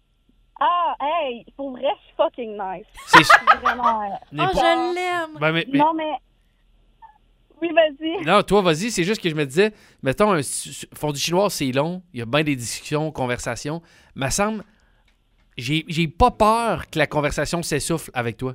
Ah, hey, pour vrai, je suis fucking nice. C'est Vraiment. euh, Oh, n'est pas- je l'aime. Ben, mais- mais- Non, mais... Oui, vas-y. Non, toi, vas-y. C'est juste que je me disais, mettons, un su- su- fondue chinoise, c'est long. Il y a bien des discussions, conversations. Me semble, j'ai, j'ai pas peur que la conversation s'essouffle avec toi.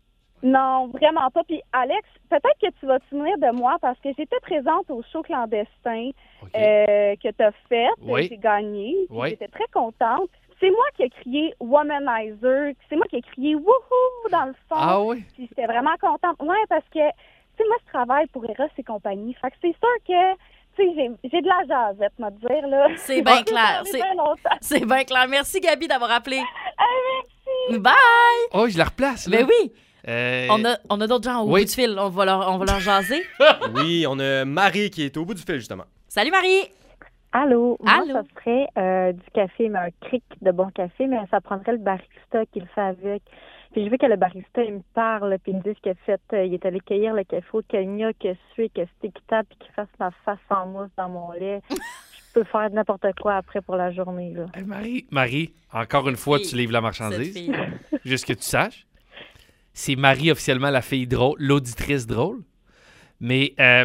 Non, vraiment pas. Puis, Alex, peut-être que tu vas te souvenir de moi parce que j'étais présente au show clandestin OK. euh, que tu as fait. Oui. J'ai gagné. Puis Oui. J'étais très contente. C'est moi qui ai crié Womanizer. C'est moi qui ai crié Wouhou dans le fond. Ah oui? Puis j'étais vraiment contente. Ouais, parce que, tu sais, moi, je travaille pour Eros et compagnie. Fait que c'est sûr que, tu sais, j'ai, j'ai de la jasette, me dire, là. C'est bien J'ai clair. parlé C'est, bien longtemps. c'est bien clair. Merci, Gabi, d'avoir appelé. Ah, merci. Bye! Oh, je la replace, là. Ben oui. Euh, On a, on a d'autres gens au oui. bout du fil. On va leur, on va leur jaser. Oui, on a Marie qui est au bout du fil, justement. Salut, Marie. Allô? Allô? Moi, ça serait euh, du café, mais un cric de bon café, mais ça prendrait le barista qui le fait avec. Puis je veux que le barista, il me parle, puis il me dise qu'il a fait, euh, il est allé cueillir le café au Kenya, que sué, que c'est équitable, puis qu'il fasse ma face en mousse dans mon lait. Je peux faire n'importe quoi après pour la journée, là. Hey, Marie, Marie, encore une fois, Oui, tu livres la Cette marchandise. fille. Juste que tu saches. C'est Marie officiellement la fille drôle, l'auditrice drôle. Mais, euh,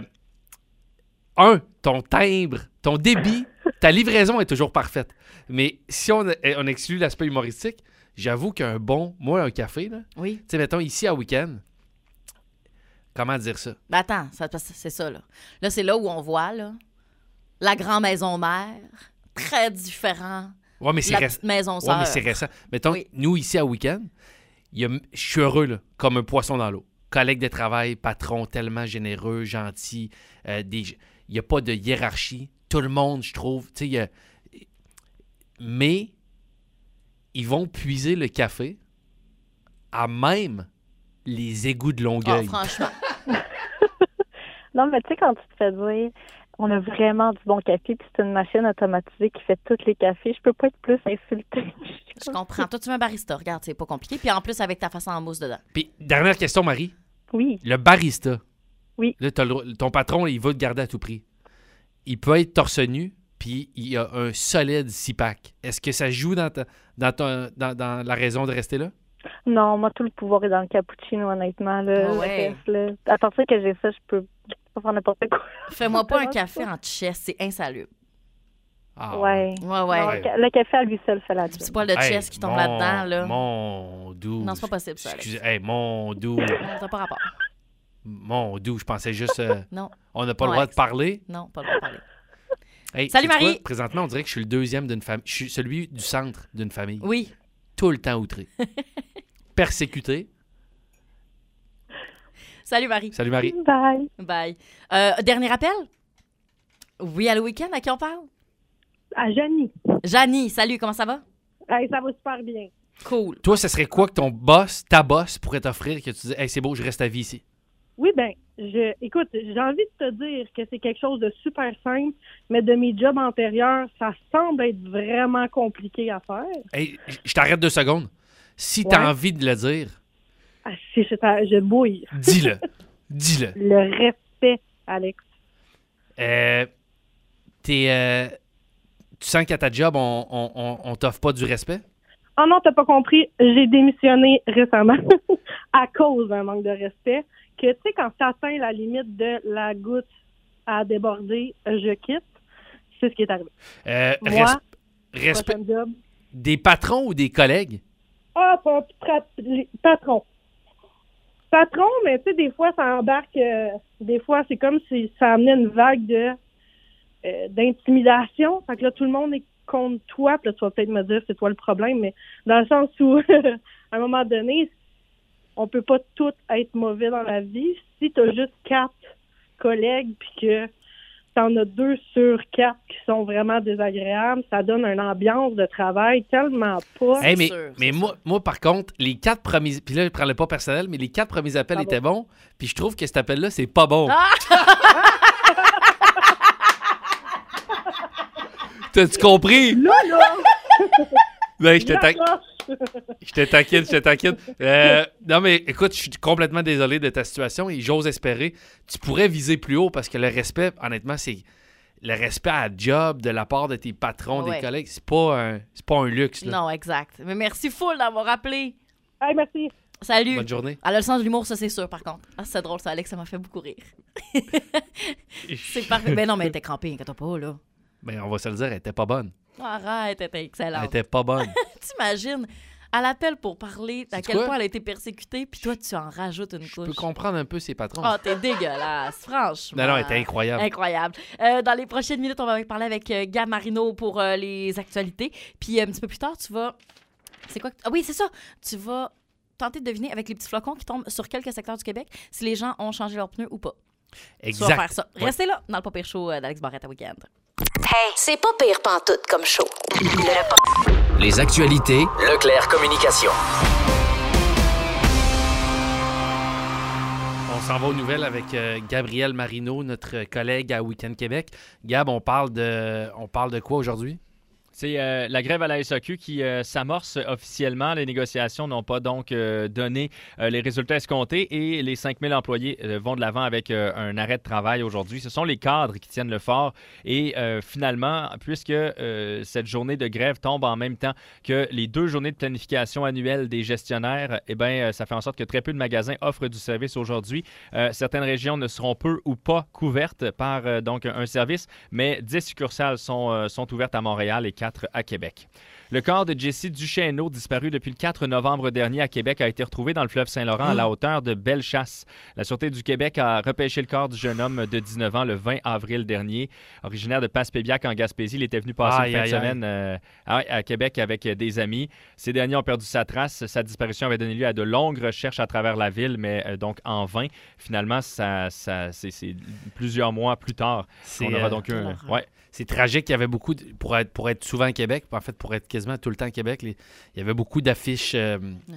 un, ton timbre, ton débit, ta livraison est toujours parfaite. Mais si on, on exclut l'aspect humoristique, j'avoue qu'un bon, moi, un café, là, Oui. tu sais, mettons, ici à Week-end, comment dire ça? Ben attends, ça- c'est ça, là. Là, c'est là où on voit, là, la grande maison mère, très différent. Ouais, mais c'est La récent. petite maison Ouais, sœur. mais c'est récent. Mettons, Oui. nous, ici à Week-end, il y a- je suis heureux, là, comme un poisson dans l'eau. Collègue de travail, patron tellement généreux, gentil. euh, des- il n'y a pas de hiérarchie. Tout le monde, je trouve. tu sais, il y a- Mais ils vont puiser le café à même les égouts de Oh, Longueuil. franchement. Non, mais tu sais, quand tu te fais dire, on a vraiment du bon café, puis c'est une machine automatisée qui fait tous les cafés, je peux pas être plus insultée. Je comprends. Toi, tu veux un barista. Regarde, c'est pas compliqué. Puis en plus, avec ta face en mousse dedans. Puis, dernière question, Marie. Oui. Le barista. Oui. Là, t'as le droit- ton patron, il veut te garder à tout prix. Il peut être torse nu, puis il y a un solide six-pack. Est-ce que ça joue dans, ta- dans, ton- dans, dans la raison de rester là? Non, moi, tout le pouvoir est dans le cappuccino, honnêtement. Là, Ah Le ouais. reste, là. À partir que j'ai ça, je peux pas faire n'importe quoi. Fais-moi pas un café en chest. C'est insalubre. Ah, Ouais. Ouais, ouais. Non, Ouais. le ca- le café à lui seul fait la Petit job. poil de Hey, chest qui tombe mon- là-dedans, là. Mon doux. Non, c'est pas possible, ça, Alex. Excusez, hey, mon doux. Non, t'as pas rapport. Mon doux, je pensais juste. euh, Non, on n'a pas Non, le droit Alex. de parler. non, pas le droit de parler. Hey, Salut, sais-tu quoi? Marie. Présentement, on dirait que je suis le deuxième d'une famille. Je suis celui du centre d'une famille. Oui. Tout le temps outré. Persécuté. Salut, Marie. Salut, Marie. Bye. Bye. Euh, dernier appel? Oui, à le week-end, à qui on parle? À Janie. Janie, salut, comment ça va? Hey, ça va super bien. Cool. Toi, ce serait quoi que ton boss, ta boss, pourrait t'offrir que tu dis, hey, c'est beau, je reste à vie ici? Oui, ben, je, écoute, j'ai envie de te dire que c'est quelque chose de super simple, mais de mes jobs antérieurs, ça semble être vraiment compliqué à faire. Hey, j- je t'arrête deux secondes. Si tu as Ouais. envie de le dire, Ah, c'est- je, je bouille. dis-le. Dis-le. Le respect, Alex. Euh, t'es, euh, tu sens qu'à ta job, on, on, on, on t'offre pas du respect? Oh non, t'as pas compris, j'ai démissionné récemment à cause d'un manque de respect. Que, tu sais, quand ça atteint la limite de la goutte à déborder, je quitte. C'est ce qui est arrivé. Euh, Moi, res- respect. Prochain job. Des patrons ou des collègues? Ah, pas tra- les patrons. Patron, mais tu sais, des fois, ça embarque... Euh, des fois, c'est comme si ça amenait une vague de euh, d'intimidation. Fait que là, tout le monde est contre toi. Puis là, tu vas peut-être me dire c'est toi le problème, mais dans le sens où, à un moment donné, on peut pas tous être mauvais dans la vie. Si tu as juste quatre collègues puis que t'en as deux sur quatre qui sont vraiment désagréables, ça donne une ambiance de travail tellement pas. Hey, mais sûr, mais moi, moi, par contre, les quatre premiers... Puis là, je ne prends pas personnel, mais les quatre premiers appels Ah étaient bon. bons. Puis je trouve que cet appel-là, c'est pas bon. Ah! T'as-tu compris? Là, là! Ben, je te taquine. D'accord. Je te taquine, je te taquine. Euh, non, mais écoute, je suis complètement désolé de ta situation et j'ose espérer. Tu pourrais viser plus haut parce que le respect, honnêtement, c'est le respect à la job de la part de tes patrons, Ouais. des collègues. C'est pas un, c'est pas un luxe. Là. Non, exact. Mais merci full d'avoir appelé. Hey, merci. Salut. Bonne journée. Elle a le sens de l'humour, ça, c'est sûr, par contre. Ah, c'est drôle, ça, Alex, ça m'a fait beaucoup rire. C'est parfait. Ben non, mais elle était crampée, inquiète pas, là. Ben, on va se le dire, elle était pas bonne. Arrête, elle était Elle excellente. était pas bonne. T'imagines, elle appelle pour parler à Sais-tu quel quoi? point elle a été persécutée, puis toi, tu en rajoutes une Je peux couche. comprendre un peu ses patrons. Ah, t'es dégueulasse, franchement. non, non, elle était incroyable. Incroyable. Euh, dans les prochaines minutes, on va parler avec euh, Gab Marino pour euh, les actualités. Puis euh, un petit peu plus tard, tu vas... C'est quoi? que- Ah oui, c'est ça. Tu vas tenter de deviner avec les petits flocons qui tombent sur quelques secteurs du Québec si les gens ont changé leurs pneus ou pas. Exact. Tu vas faire ça. Ouais. Restez là dans le Pas Pire Show euh, d'Alex Barrette à Week-end. Hey, c'est pas pire pantoute comme show. Le Pas- Les actualités Leclerc Communication. On s'en va aux nouvelles avec euh, Gabriel Marino, notre collègue à Week-end Québec. Gab, on parle de, on parle de quoi aujourd'hui? C'est euh, la grève à la S A Q qui euh, s'amorce officiellement. Les négociations n'ont pas donc euh, donné euh, les résultats escomptés et les cinq mille employés euh, vont de l'avant avec euh, un arrêt de travail aujourd'hui. Ce sont les cadres qui tiennent le fort et euh, finalement, puisque euh, cette journée de grève tombe en même temps que les deux journées de planification annuelle des gestionnaires, eh bien, euh, ça fait en sorte que très peu de magasins offrent du service aujourd'hui. Euh, certaines régions ne seront peu ou pas couvertes par euh, donc un service, mais dix succursales sont, euh, sont ouvertes à Montréal et quatre à Québec. Le corps de Jessie Duchesneau, disparu depuis le quatre novembre dernier à Québec, a été retrouvé dans le fleuve Saint-Laurent à la hauteur de Bellechasse. La Sûreté du Québec a repêché le corps du jeune homme de dix-neuf ans le vingt avril dernier. Originaire de Passepébiac en Gaspésie, il était venu passer Aïe, une fin aïe, de aïe. semaine euh, à, à Québec avec des amis. Ces derniers ont perdu sa trace. Sa disparition avait donné lieu à de longues recherches à travers la ville, mais euh, donc en vain. Finalement, ça, ça, c'est, c'est plusieurs mois plus tard C'est, qu'on aura euh, donc eu un... Ouais. C'est tragique, il y avait beaucoup, de- pour, être, pour être souvent à Québec, en fait, pour être quasiment tout le temps à Québec, les- il y avait beaucoup d'affiches euh,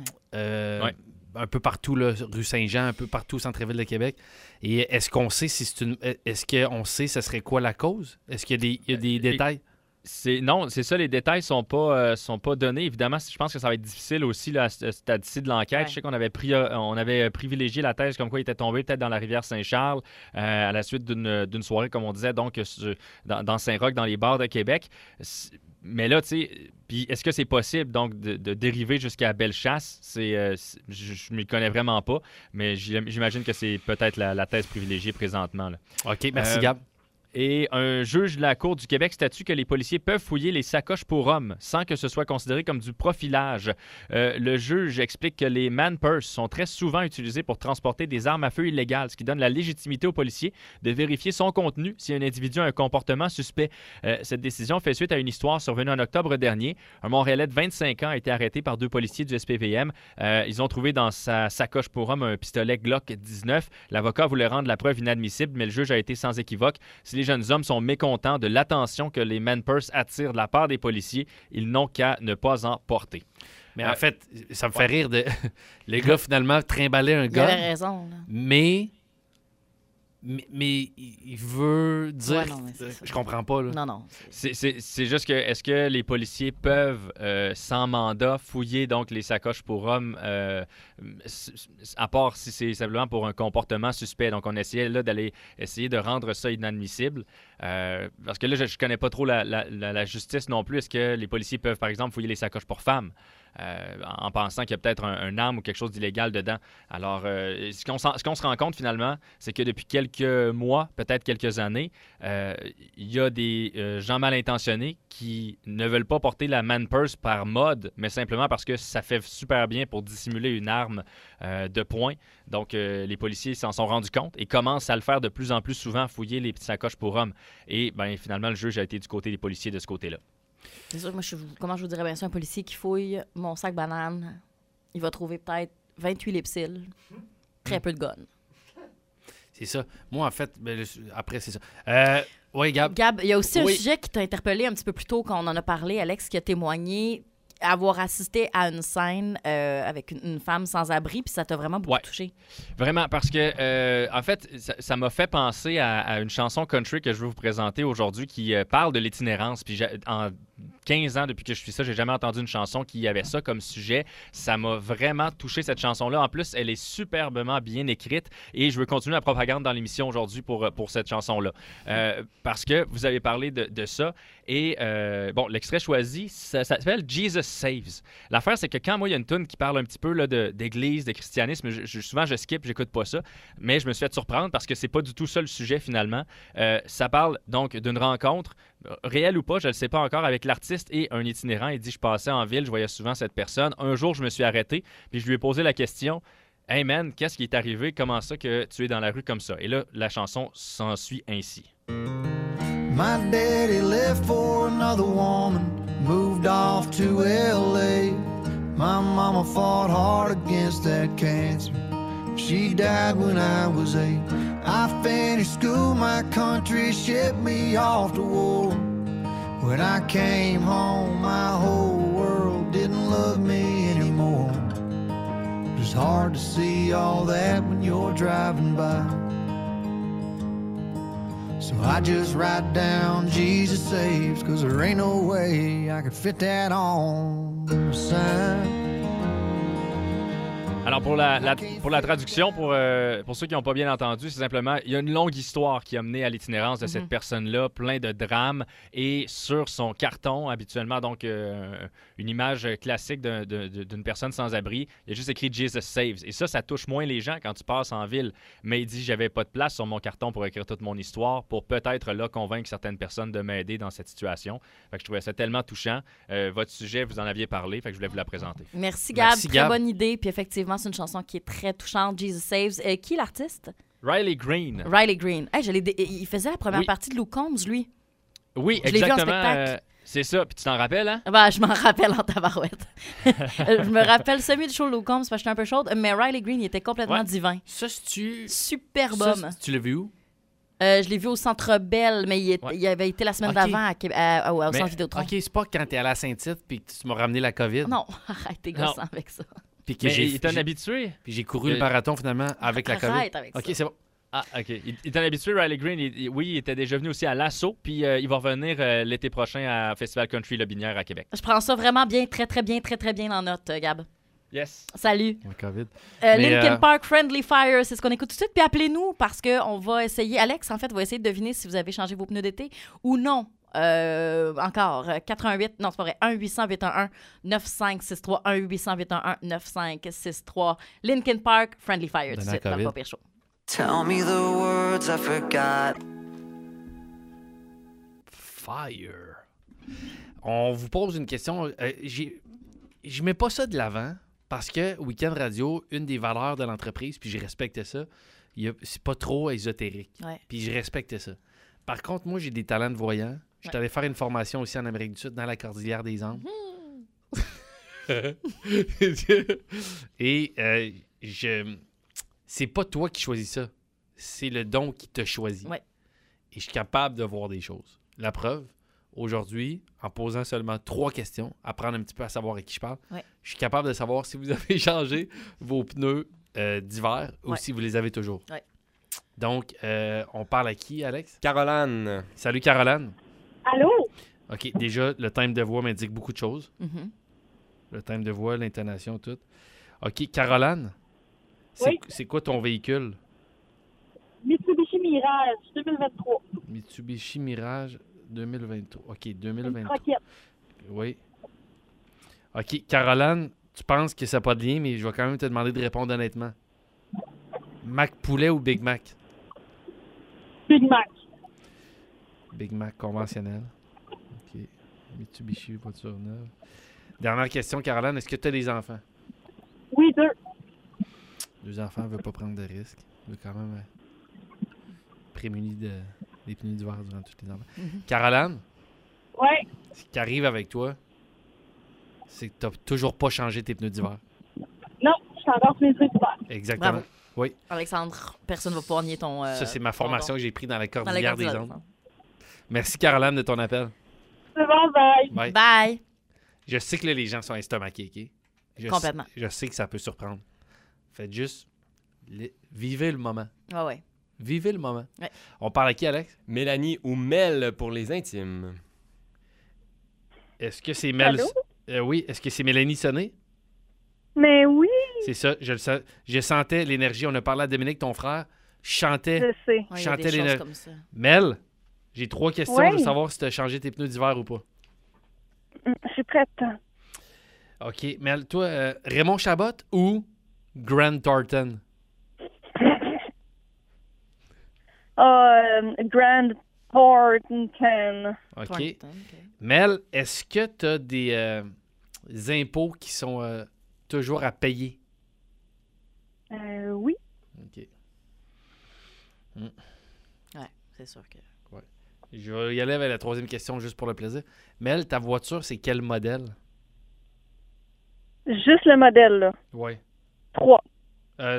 euh, Ouais. un peu partout, là, rue Saint-Jean, un peu partout au centre-ville de Québec. Et est-ce qu'on sait si c'est une. Est-ce qu'on sait ce serait quoi la cause? Est-ce qu'il y a des, il y a des détails? C'est, non, c'est ça, les détails sont pas, euh, sont pas donnés. Évidemment, je pense que ça va être difficile aussi là, à ce stade-ci de l'enquête. Ouais. Je sais qu'on avait, pris, euh, on avait privilégié la thèse comme quoi il était tombé peut-être dans la rivière Saint-Charles euh, à la suite d'une, d'une soirée, comme on disait, donc sur- dans, dans Saint-Roch, dans les bars de Québec. C'est- Mais là, tu sais, puis est-ce que c'est possible donc de, de dériver jusqu'à Bellechasse? C'est, euh, c'est- je ne m'y connais vraiment pas, mais j'im- j'imagine que c'est peut-être la, la thèse privilégiée présentement, là. OK, merci Euh, Gab. Et un juge de la Cour du Québec statue que les policiers peuvent fouiller les sacoches pour hommes sans que ce soit considéré comme du profilage. Euh, le juge explique que les man purse sont très souvent utilisés pour transporter des armes à feu illégales, ce qui donne la légitimité aux policiers de vérifier son contenu si un individu a un comportement suspect. Euh, cette décision fait suite à une histoire survenue en octobre dernier. Un Montréalais de vingt-cinq ans a été arrêté par deux policiers du S P V M. Euh, ils ont trouvé dans sa sacoche pour homme un pistolet Glock dix-neuf. L'avocat voulait rendre la preuve inadmissible, mais le juge a été sans équivoque. Si les jeunes hommes sont mécontents de l'attention que les man purse attirent de la part des policiers, ils n'ont qu'à ne pas en porter. Mais euh, en fait, ça me fait ouais. rire de. Le gars, finalement, trimbalait un Il gars. avait raison. Là. Mais. Mais, mais il veut dire. Ouais, non, mais c'est ça. Je comprends pas, là. Non, non. C'est, c'est, c'est juste que, est-ce que les policiers peuvent, euh, sans mandat, fouiller donc les sacoches pour hommes, euh, s- s- à part si c'est simplement pour un comportement suspect. Donc, on essayait là d'aller essayer de rendre ça inadmissible. Euh, parce que là, je ne connais pas trop la, la, la, la justice non plus. Est-ce que les policiers peuvent, par exemple, fouiller les sacoches pour femmes euh, en, en pensant qu'il y a peut-être un, un arme ou quelque chose d'illégal dedans? Alors, euh, ce, qu'on, ce qu'on se rend compte finalement, c'est que depuis quelques mois, peut-être quelques années, euh, il y a des euh, gens mal intentionnés qui ne veulent pas porter la man purse par mode, mais simplement parce que ça fait super bien pour dissimuler une arme euh, de poing. Donc, euh, les policiers s'en sont rendus compte et commencent à le faire de plus en plus souvent, fouiller les petites sacoches pour hommes. Et ben, finalement, le juge a été du côté des policiers de ce côté-là. C'est sûr, moi, je, comment je vous dirais bien ça, un policier qui fouille mon sac banane, il va trouver peut-être vingt-huit lipsil, très peu de gun. C'est ça. Moi, en fait, ben, après, c'est ça. Euh, oui, Gab. Gab, il y a aussi oui. un sujet qui t'a interpellé un petit peu plus tôt quand on en a parlé, Alex, qui a témoigné avoir assisté à une scène euh, avec une, une femme sans abri, puis ça t'a vraiment beaucoup ouais. touché. Vraiment, parce que, euh, en fait, ça, ça m'a fait penser à, à une chanson country que je veux vous présenter aujourd'hui qui euh, parle de l'itinérance. Puis en quinze ans, depuis que je suis ça, j'ai jamais entendu une chanson qui avait ça comme sujet. Ça m'a vraiment touché, cette chanson-là. En plus, elle est superbement bien écrite et je veux continuer la propagande dans l'émission aujourd'hui pour, pour cette chanson-là. Euh, parce que vous avez parlé de, de ça et, euh, bon, l'extrait choisi, ça, ça s'appelle « Jesus Saves ». L'affaire, c'est que quand moi, il y a une tune qui parle un petit peu là, de, d'église, de christianisme, je, je, souvent, je skip, j'écoute pas ça, mais je me suis fait surprendre parce que c'est pas du tout ça le sujet, finalement. Euh, ça parle donc d'une rencontre, réelle ou pas, je ne le sais pas encore, avec l'artiste et un itinérant. Il dit « Je passais en ville, je voyais souvent cette personne. Un jour, je me suis arrêté, puis je lui ai posé la question « Hey man, qu'est-ce qui est arrivé? Comment ça que tu es dans la rue comme ça? » Et là, la chanson s'ensuit ainsi. My daddy left for another woman, moved off to L A. My mama fought hard against that cancer. She died when I was eight. I finished school, my country shipped me off to war. When I came home, my whole world didn't love me anymore. It's hard to see all that when you're driving by. So I just write down Jesus saves, 'cause there ain't no way I could fit that on the sign. Alors, pour la, la, pour la traduction, pour, euh, pour ceux qui n'ont pas bien entendu, c'est simplement, il y a une longue histoire qui a mené à l'itinérance de mm-hmm. cette personne-là, plein de drames, et sur son carton, habituellement, donc euh, une image classique d'un, de, de, d'une personne sans abri, il y a juste écrit « Jesus Saves ». Et ça, ça touche moins les gens quand tu passes en ville. Mais il dit « J'avais pas de place sur mon carton pour écrire toute mon histoire, pour peut-être, là, convaincre certaines personnes de m'aider dans cette situation. » Fait que je trouvais ça tellement touchant. Euh, votre sujet, vous en aviez parlé, fait que je voulais vous la présenter. Merci, Gab. Merci, Très Gab. bonne idée, puis effectivement, c'est une chanson qui est très touchante, Jesus Saves. Euh, qui est l'artiste? Riley Green. Riley Green. Hey, je l'ai dé- il faisait la première oui. partie de Luke Combs, lui. Oui, je exactement. L'ai vu en spectacle. Euh, c'est ça. Puis tu t'en rappelles, hein? Ben, je m'en rappelle en tabarouette. Je me rappelle semi du show de Luke Combs parce que j'étais un peu chaude, mais Riley Green, il était complètement ouais. divin. Ça, c'est-tu... Superbe ça, homme. Tu l'as vu où? Euh, je l'ai vu au Centre Bell, mais il, est, ouais. il avait été la semaine okay. d'avant à, à, à, au mais, Centre Vidéotron. OK, c'est pas quand t'es allé à Saint-Tite puis que tu m'as ramené la COVID. Non, arrête, t'es gossant avec ça. Puis mais il est un habitué. Puis j'ai couru euh... le marathon finalement avec arrête la COVID. Arrête avec OK, ça. c'est bon. Ah, OK. Il est un habitué, Riley Green. Il, il, oui, il était déjà venu aussi à l'Assaut, puis euh, il va revenir euh, l'été prochain à Festival Country Lobinière à Québec. Je prends ça vraiment bien, très, très bien, très, très bien en note, Gab. Yes. Salut. La COVID. Euh, Linkin euh... Park, Friendly Fire, c'est ce qu'on écoute tout de suite. Puis appelez-nous parce qu'on va essayer. Alex, en fait, va essayer de deviner si vous avez changé vos pneus d'été ou non. Euh, encore, quatre un huit, non, c'est pas vrai, un huit cent huit un un neuf cinq six trois, un huit cent huit un un neuf cinq six trois. Linkin Park, Friendly Fire, tout de suite, dans le Pas Pire Show. Tell me the words I forgot. Fire. On vous pose une question. Euh, j'ai... Je mets pas ça de l'avant parce que Week-end Radio, une des valeurs de l'entreprise, puis je respecte ça, y a... c'est pas trop ésotérique. Ouais. Puis je respecte ça. Par contre, moi, j'ai des talents de voyant. Je suis ouais. allé faire une formation aussi en Amérique du Sud, dans la Cordillère des Andes. Mmh. Et euh, je... c'est pas toi qui choisis ça. C'est le don qui te choisit. Ouais. Et je suis capable de voir des choses. La preuve, aujourd'hui, en posant seulement trois questions, apprendre un petit peu à savoir à qui je parle, ouais. je suis capable de savoir si vous avez changé vos pneus euh, d'hiver ou ouais. si vous les avez toujours. Ouais. Donc, euh, on parle à qui, Alex? Caroline. Salut, Caroline. Allô? OK, déjà, le thème de voix m'indique beaucoup de choses. Mm-hmm. Le thème de voix, l'intonation, tout. OK, Caroline, c'est, oui? c'est quoi ton véhicule? Mitsubishi Mirage deux mille vingt-trois. Mitsubishi Mirage deux mille vingt-trois. OK, deux mille vingt-trois. Une croquette. Oui. OK, Caroline, tu penses que ça n'a pas de lien, mais je vais quand même te demander de répondre honnêtement. Mac poulet ou Big Mac? Big Mac. Big Mac conventionnel. OK. Mitsubishi, voiture neuve. Dernière question, Caroline, est-ce que tu as des enfants? Oui, deux. Deux enfants ne veulent pas prendre de risques. Ils veulent quand même euh, prémunir de, des pneus d'hiver durant tous les enfants. Mhm. Caroline? Oui. Ce qui arrive avec toi, c'est que tu n'as toujours pas changé tes pneus d'hiver. Non, je suis encore sur mes pneus d'hiver. Exactement. Bravo. Oui. Alexandre, personne ne va pouvoir nier ton. Euh, Ça, c'est ma formation que j'ai prise dans la Dans la cordillère des cordillère des Andes. Merci, Caroline, de ton appel. C'est bon, bye. Bye. Bye. Je sais que là, les gens sont estomaqués, OK? Je Complètement. sais- je sais que ça peut surprendre. Faites juste... les- Vivez le moment. Ah ouais. Vivez le moment. Ouais. On parle à qui, Alex? Mélanie ou Mel pour les intimes. Est-ce que c'est Mel... Allô? Euh, oui, est-ce que c'est Mélanie Sonné? Mais oui, C'est ça, je le sens. Je sentais l'énergie. On a parlé à Dominique, ton frère. Je chantais. je sais. Ouais, il y a chantais des choses l'énergie. comme ça. Mel, j'ai trois questions. Ouais. Je veux savoir si tu as changé tes pneus d'hiver ou pas. Je suis prête. OK. Mel, toi, euh, Raymond Chabot ou Grant Thornton? Euh, Grand Thornton. OK. Thornton, OK. Mel, est-ce que tu as des euh, impôts qui sont euh, toujours à payer? Euh, oui. OK. Ouais, c'est sûr que. Je vais y aller avec la troisième question juste pour le plaisir. Mel, ta voiture, c'est quel modèle? Juste le modèle, là. Oui. Trois. Euh...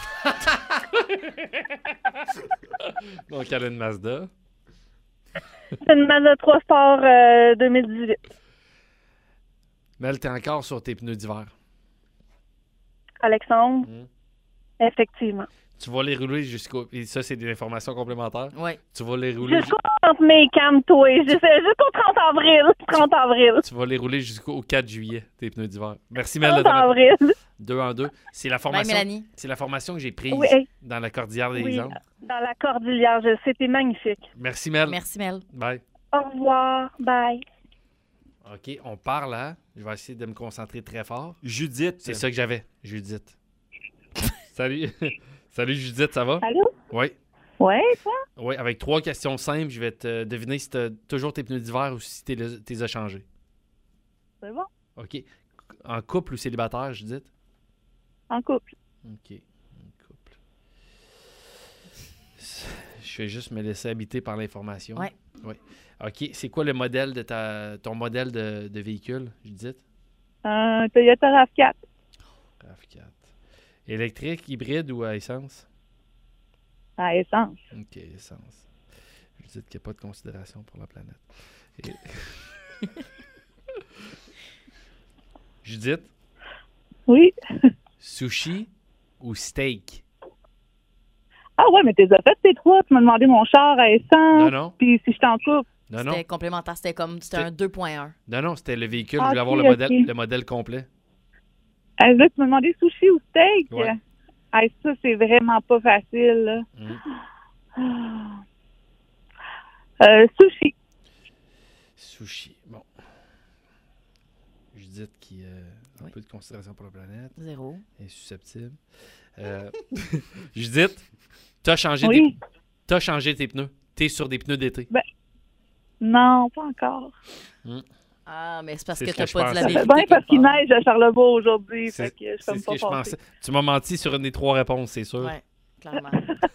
Donc, elle a une Mazda. C'est une Mazda trois Sport euh, deux mille dix-huit. Mel, t'es encore sur tes pneus d'hiver. Alexandre, Mm. effectivement. Tu vas les rouler jusqu'au... Et ça, c'est des informations complémentaires. Oui. Tu vas les rouler... Jusqu'au trente mai, calme-toi. J'essaie jusqu'au trente avril. trente avril. Tu vas les rouler jusqu'au quatre juillet, tes pneus d'hiver. Merci, Mel. de trente ton appel. avril. Deux en deux. C'est la formation... Mélanie. C'est la formation que j'ai prise Oui. dans la cordillère des Oui, Andes. dans la cordillère. Je- C'était magnifique. Merci, Mel. Merci, Mel. Bye. Au revoir. Bye. OK, on parle à... Je vais essayer de me concentrer très fort. Judith. C'est ça que j'avais, Judith. Salut. Salut, Judith, ça va? Allô? Oui. Ouais, toi? Oui, avec trois questions simples, je vais te deviner si tu as toujours tes pneus d'hiver ou si tu les as changés. C'est bon. OK. En couple ou célibataire, Judith? En couple. OK. En couple. Je vais juste me laisser habiter par l'information. Ouais. Oui. OK. C'est quoi le modèle de ta ton modèle de, de véhicule, Judith? Un Toyota RAV quatre. RAV quatre. Électrique, hybride ou à essence? À essence. OK, essence. Judith qu'il n'y a pas de considération pour la planète. Et- Judith? Oui. Sushi ou steak? Ah ouais, mais t'es fait tes trois. Tu m'as demandé mon char à essence. Non, non. Puis si je t'en coupe. Non, non. C'était complémentaire. C'était comme. C'était un deux point un. Non, non, c'était le véhicule. Ah, je voulais avoir ok, le modèle, ok. le modèle complet. Ah, là, tu m'as demandé sushi ou steak. Ouais. Ah, ça, c'est vraiment pas facile. Là. Mm. Euh, sushi. Sushi. Bon. Judith qui a un peu de considération pour la planète. Zéro. Elle est susceptible. Euh, Judith, t'as changé, Oui. tes... t'as changé tes pneus. T'es sur des pneus d'été. Ben, non, pas encore. Mm. Ah, mais c'est parce C'est que ce t'as que je pas dit la pensais. Ça vérité. fait bien parce quelque qu'il part. neige à Charlevoix aujourd'hui. C'est Fait que je suis c'est comme ce pas que je passée. pensais. Tu m'as menti sur une des trois réponses, c'est sûr. Ouais, clairement.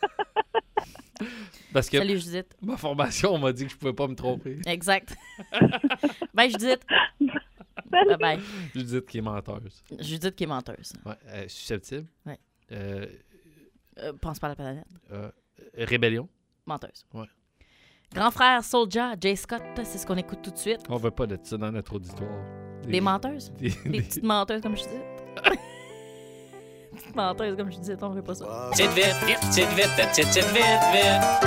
Parce que Salut, Judith. ma formation, on m'a dit que je pouvais pas me tromper. Exact. Bye, Judith. Bye bye. Judith qui est menteuse. Judith qui est menteuse. Ouais, euh, susceptible. Ouais. Euh, Euh, pense pas à la planète. euh, rébellion. Menteuse. Ouais. Grand frère Soulja, Jay Scott, c'est ce qu'on écoute tout de suite. On veut pas de ça dans notre auditoire. Des menteuses? Des, Des des- petites menteuses comme je dis. Petites menteuses comme je dis, on veut pas ça. Petite vite, vite, petite vite, petite vite, vite, vite.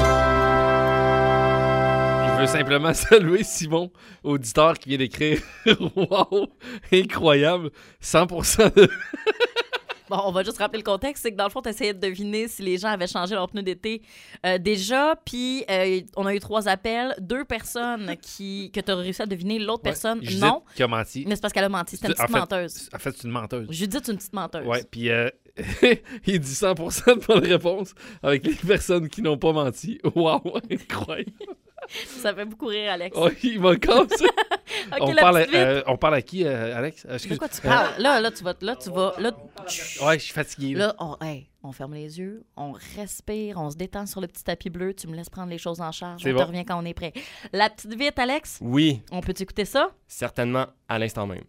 Je veux simplement saluer Simon, auditeur qui vient d'écrire. Wow, incroyable. cent pour cent de... Bon, on va juste rappeler le contexte. C'est que dans le fond, tu essayais de deviner si les gens avaient changé leur pneu d'été euh, déjà. Puis, euh, on a eu trois appels. Deux personnes qui, que tu as réussi à deviner. L'autre Ouais, personne, Judith non. qui a menti. Mais c'est parce qu'elle a menti. C'était une En petite fait- menteuse. En fait, c'est une menteuse. Judith, c'est une petite menteuse. Ouais, puis euh, il dit cent pour cent de bonne réponse avec les personnes qui n'ont pas menti. Wow, incroyable. Ça fait beaucoup rire, Alex. Oh, il m'a cassé. OK, on, la parle, petite vite. euh, on parle à qui, euh, Alex? Euh, De Excuse. quoi tu parles? Là, là, tu vas... Là, tu vas là, Ouais, je suis fatigué. Là. Là, on, hey, on ferme les yeux, on respire, on se détend sur le petit tapis bleu. Tu me laisses prendre les choses en charge. C'est On bon. te revient quand on est prêt. La petite vite, Alex? Oui, On peut t'écouter ça? certainement à l'instant même.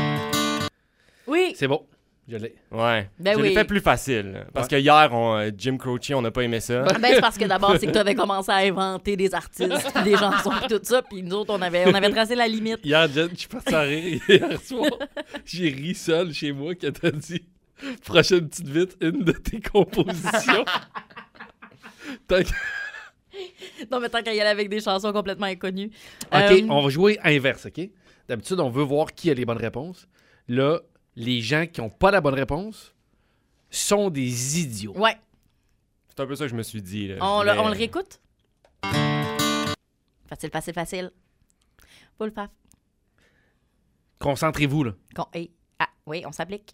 Oui. C'est bon. Je l'ai. Ouais. Ben je oui. l'ai fait plus facile. Parce Ouais. que hier, on, euh, Jim Croce, on n'a pas aimé ça. Ben, c'est parce que d'abord, c'est que tu avais commencé à inventer des artistes, puis des chansons, puis tout ça. Puis nous autres, on avait, on avait tracé la limite. Hier, Jen, je suis parti à rire hier soir. J'ai ri seul chez moi quand t'as dit prochaine petite vite, une de tes compositions. Tant que- Non, mais tant qu'à y aller avec des chansons complètement inconnues. OK, Euh, on va jouer inverse, OK? D'habitude, on veut voir qui a les bonnes réponses. Là, les gens qui n'ont pas la bonne réponse sont des idiots. Ouais. C'est un peu ça que je me suis dit. Là. On, Je le, voulais- on le réécoute? Facile, facile, facile. Full paf. Concentrez-vous, là. Con- hey. Ah, oui, on s'applique.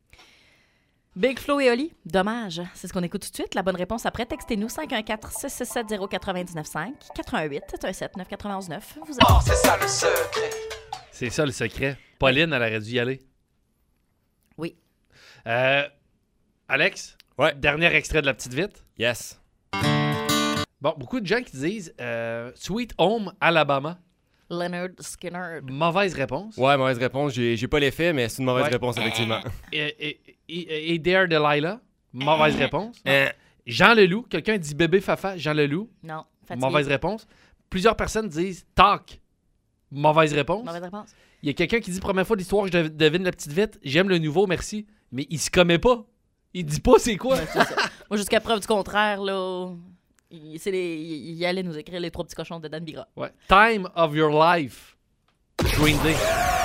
Big Flo et Oli, dommage. C'est ce qu'on écoute tout de suite. La bonne réponse après, textez-nous cinq un quatre, six six sept, zéro neuf neuf cinq, quatre un huit, sept un sept, neuf neuf neuf. Vous avez... Oh, c'est ça le secret. C'est ça le secret. Pauline, elle aurait dû y aller. Oui. Euh, Alex? Ouais. Dernier extrait de la petite vite. Yes. Bon, beaucoup de gens qui disent euh, Sweet Home, Alabama. Leonard Skinner. Mauvaise réponse. Ouais, mauvaise réponse. J'ai, j'ai pas l'effet, mais c'est une mauvaise Ouais. réponse, effectivement. Et, et, et, et Dare Delilah. Mauvaise réponse. Euh, Jean Leloup. Quelqu'un dit bébé Fafa. Jean Leloup. Non, fatigué. Mauvaise réponse. Plusieurs personnes disent Talk. Mauvaise réponse. Mauvaise réponse. Il y a quelqu'un qui dit première fois de l'histoire que je dev- devine la petite vite. J'aime le nouveau, merci. Mais il se commet pas. Il dit pas c'est quoi. Ouais, c'est ça. Moi, jusqu'à preuve du contraire, là, il, c'est les, il, il allait nous écrire les trois petits cochons de Dan Bigra. Ouais. Time of your life. Green Day.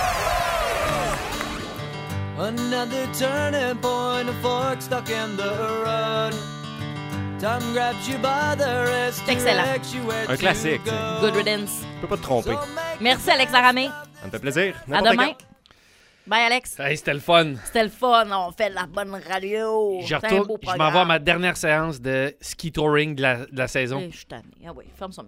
Another turning point, a fork stuck in the road. Time grabs you by the wrist. Excellent. directs you where Un to classique. go. ça. Good riddance. Tu peux pas te tromper. Merci, Alex Aramé. Ça me fait plaisir. À N'importe demain. quand. Bye, Alex. Hey, c'était le fun. C'était le fun. On fait de la bonne radio. Je C'est un retourne. beau Je m'en programme. vais à ma dernière séance de ski touring de la, de la saison. Eh, je suis tannée. Ah oui, ferme son